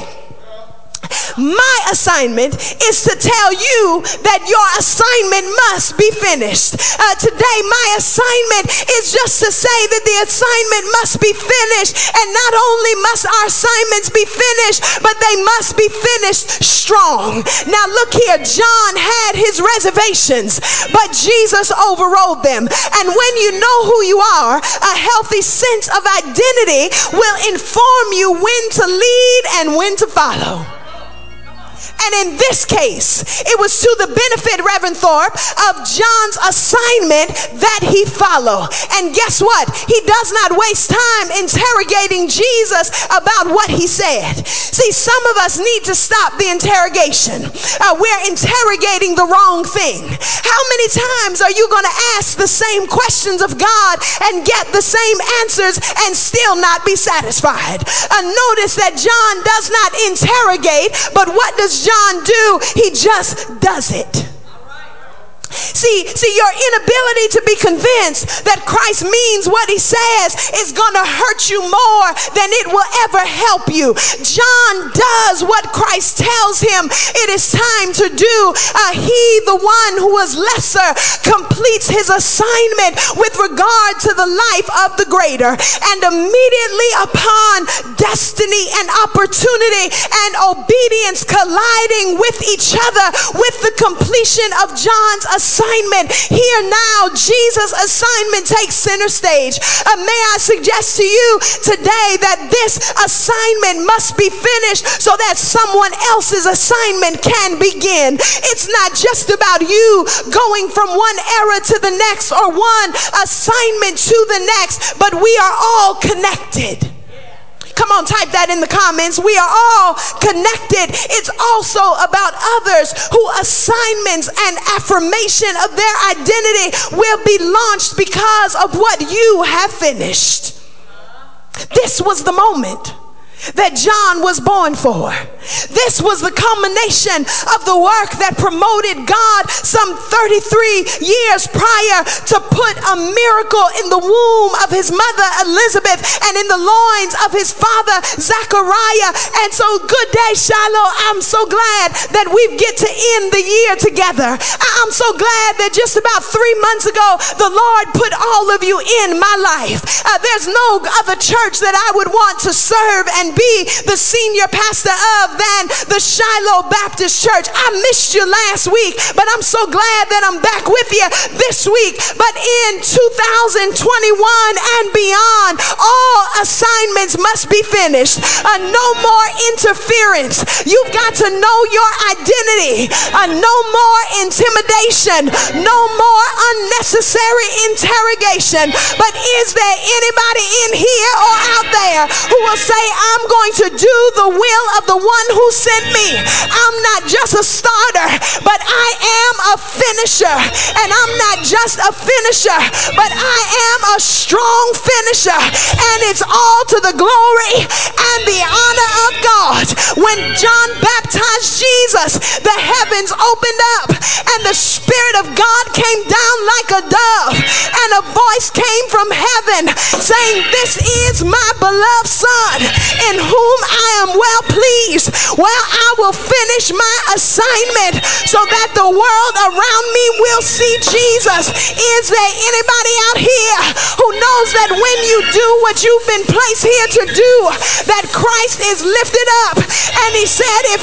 my assignment is to tell you that your assignment must be finished. Today, my assignment is just to say that the assignment must be finished. And not only must our assignments be finished, but they must be finished strong. Now look here, John had his reservations, but Jesus overrode them. And when you know who you are, a healthy sense of identity will inform you when to lead and when to follow. And in this case, it was to the benefit, Reverend Thorpe, of John's assignment that he followed. And guess what? He does not waste time interrogating Jesus about what he said. See, some of us need to stop the interrogation. We're interrogating the wrong thing. How many times are you going to ask the same questions of God and get the same answers and still not be satisfied? Notice that John does not interrogate, but what does John do? He just does it. See, your inability to be convinced that Christ means what he says is going to hurt you more than it will ever help you. John does what Christ tells him it is time to do. He, the one who was lesser, completes his assignment with regard to the life of the greater. And immediately upon destiny and opportunity and obedience colliding with each other with the completion of John's assignment, here now Jesus' assignment takes center stage. May I suggest to you today that this assignment must be finished so that someone else's assignment can begin. It's not just about you going from one era to the next or one assignment to the next, but we are all connected. Come on, type that in the comments. We are all connected. It's also about others whose assignments and affirmation of their identity will be launched because of what you have finished. This was the moment that John was born for. This was the culmination of the work that promoted God some 33 years prior to put a miracle in the womb of his mother Elizabeth and in the loins of his father Zachariah. And so good day, Shiloh. I'm so glad that we get to end the year together. I'm so glad that just about 3 months ago the Lord put all of you in my life. There's no other church that I would want to serve and and be the senior pastor of than the Shiloh Baptist Church. I missed you last week, but I'm so glad that I'm back with you this week. But in 2021 and beyond, all assignments must be finished. No more interference. You've got to know your identity. No more intimidation. No more unnecessary interrogation. But is there anybody in here or out there who will say, I'm going to do the will of the one who sent me? I'm not just a starter, but I am a finisher. And I'm not just a finisher, but I am a strong finisher. And it's all to the glory and the honor of God. When John baptized Jesus, the heavens opened up and the Spirit of God came down like a dove, and a voice came from heaven saying, this is my beloved Son in whom I am well pleased. Well, I will finish my assignment so that the world around me will see Jesus. Is there anybody out here who knows that when you do what you've been placed here to do, that Christ is lifted up? And he said, if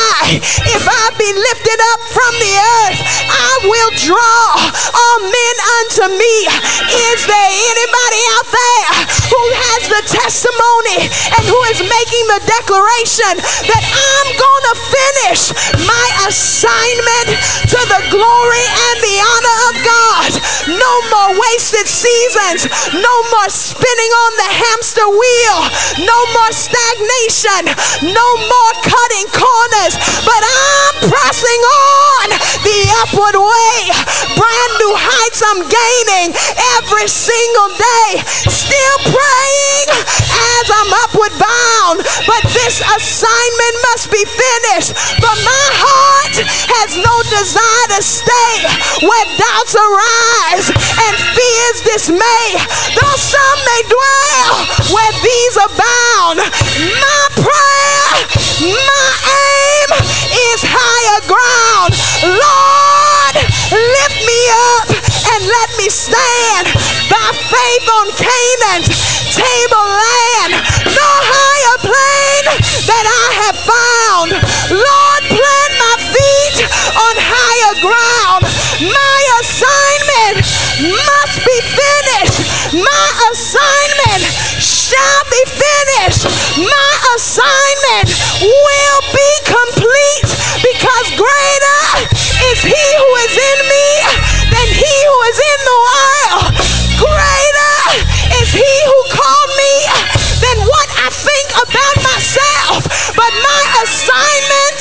I be lifted up from the earth, I will draw all men unto me. Is there anybody out there who has the testimony and who is making the declaration that I'm gonna finish my assignment to the glory and the honor of God? No more wasted seasons, no more spinning on the hamster wheel, no more stagnation, no more cutting corners, but I'm pressing on the upward way. Brand new heights I'm gaining every single day. Still praying as I'm upward bound, but this assignment must be finished. For my heart has no desire to stay where doubts arise and fears dismay. Though some may dwell where these abound, my prayer, my aim is higher ground. Lord, lift me up and let me stand by faith on Canaan's table land. No higher plane that I have found. Lord, plant my feet on higher ground. My assignment must be finished. My assignment shall be finished. My assignment will be complete, because greater is he who is in me than he who is in the world. Greater is he who called me than what I think about myself. But my assignment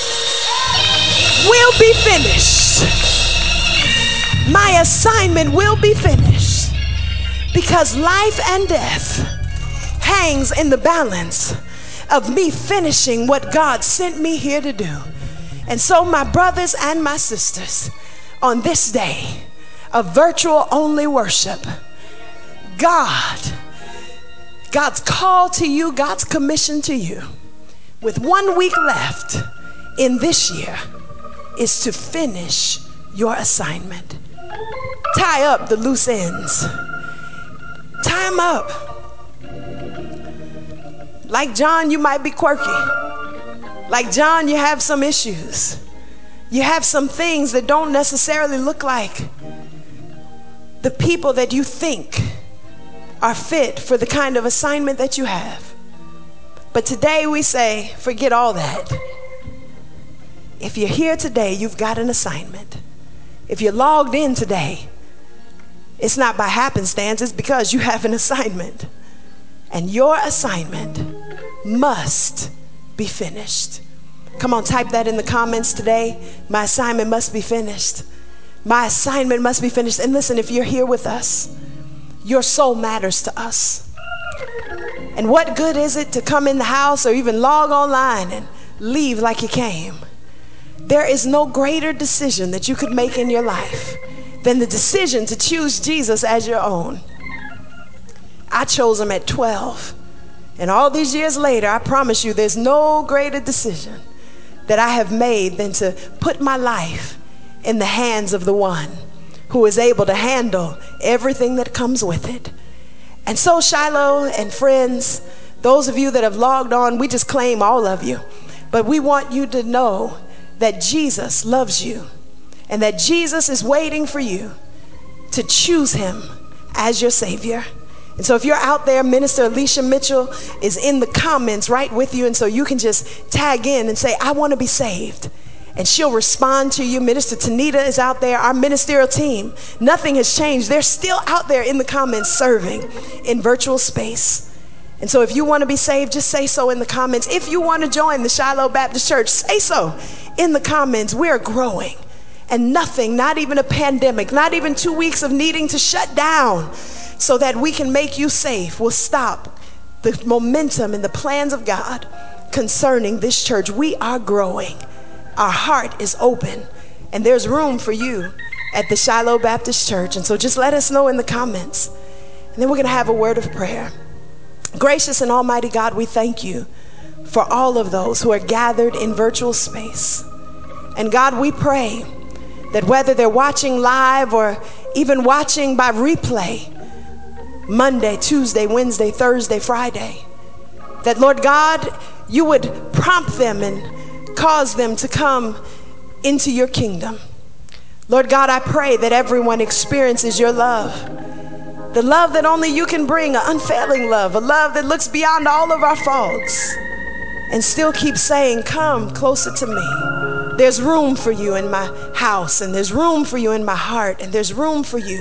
will be finished. My assignment will be finished, because life and death hangs in the balance of me finishing what God sent me here to do. And so, my brothers and my sisters, on this day of virtual only worship, God's call to you, God's commission to you, with 1 week left in this year, is to finish your assignment. Tie up the loose ends. Tie them up. Like John, you might be quirky. Like John, you have some issues. You have some things that don't necessarily look like the people that you think are fit for the kind of assignment that you have. But today we say, forget all that. If you're here today, you've got an assignment. If you're logged in today, it's not by happenstance, it's because you have an assignment. And your assignment must be finished. Come on, type that in the comments today. My assignment must be finished. My assignment must be finished. And listen, if you're here with us, your soul matters to us. And what good is it to come in the house or even log online and leave like you came? There is no greater decision that you could make in your life than the decision to choose Jesus as your own. I chose him at 12. And all these years later, I promise you, there's no greater decision that I have made than to put my life in the hands of the one who is able to handle everything that comes with it. And so, Shiloh and friends, Those of you that have logged on, we just claim all of you. But we want you to know that Jesus loves you and that Jesus is waiting for you to choose him as your Savior. And so if you're out there, Minister Alicia Mitchell is in the comments right with you. And so you can just tag in and say, I want to be saved. And she'll respond to you. Minister Tanita is out there, our ministerial team. Nothing has changed. They're still out there in the comments serving in virtual space. And so if you want to be saved, just say so in the comments. If you want to join the Shiloh Baptist Church, say so in the comments. We're growing. And nothing, not even a pandemic, not even 2 weeks of needing to shut down so that we can make you safe, will stop the momentum and the plans of God concerning this church. We are growing. Our heart is open, and there's room for you at the Shiloh Baptist Church. And so just let us know in the comments, and then we're going to have a word of prayer. Gracious and almighty God, we thank you for all of those who are gathered in virtual space. And God, we pray that whether they're watching live or even watching by replay, Monday, Tuesday, Wednesday, Thursday, Friday, that Lord God, you would prompt them and cause them to come into your kingdom. Lord God, I pray that everyone experiences your love, the love that only you can bring, an unfailing love, a love that looks beyond all of our faults and still keeps saying, come closer to me. There's room for you in my house, and there's room for you in my heart, and there's room for you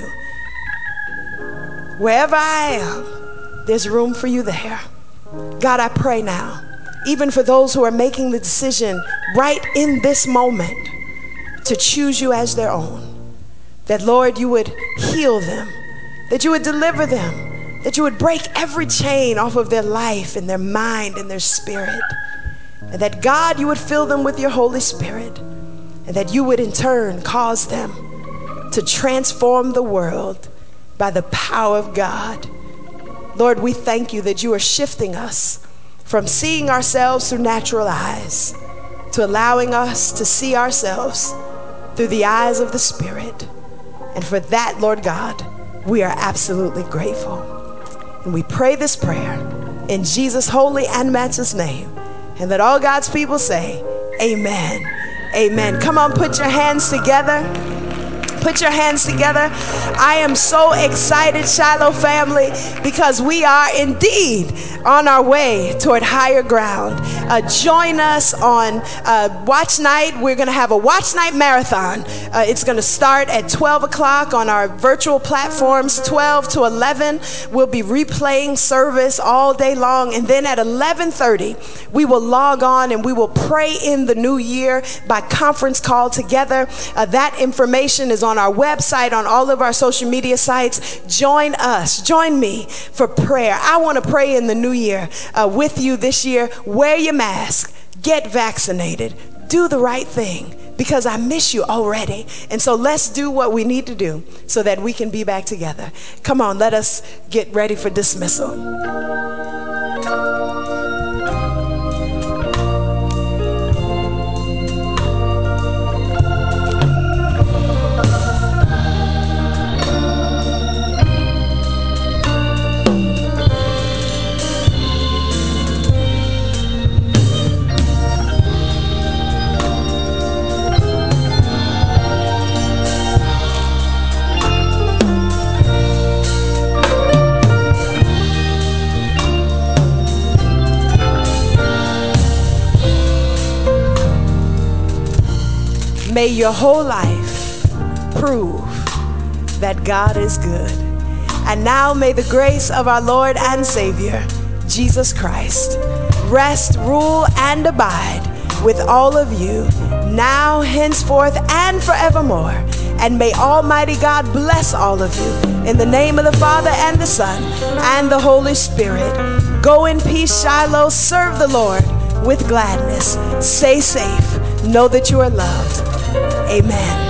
wherever I am. There's room for you there. God, I pray now, even for those who are making the decision right in this moment to choose you as their own, that Lord, you would heal them, that you would deliver them, that you would break every chain off of their life and their mind and their spirit, and that God, you would fill them with your Holy Spirit, and that you would in turn cause them to transform the world by the power of God. Lord, we thank you that you are shifting us from seeing ourselves through natural eyes to allowing us to see ourselves through the eyes of the Spirit. And for that, Lord God, we are absolutely grateful. And we pray this prayer in Jesus' holy and matchless name. And let all God's people say, amen. Amen. Come on, put your hands together. Put your hands together. I am so excited, Shiloh family, because we are indeed on our way toward higher ground. Join us on Watch Night. We're going to have a Watch Night marathon. It's going to start at 12 o'clock on our virtual platforms. 12 to 11, we'll be replaying service all day long. And then at 11:30, we will log on and we will pray in the new year by conference call together. That information is on our website, on all of our social media sites. Join us, join me for prayer. I want to pray in the new year with you this year. Wear your mask, get vaccinated, do the right thing, because I miss you already. And so let's do what we need to do so that we can be back together. Come on, let us get ready for dismissal. May your whole life prove that God is good. And now may the grace of our Lord and Savior, Jesus Christ, rest, rule, and abide with all of you now, henceforth, and forevermore. And may Almighty God bless all of you in the name of the Father and the Son and the Holy Spirit. Go in peace, Shiloh. Serve the Lord with gladness. Stay safe. Know that you are loved. Amen.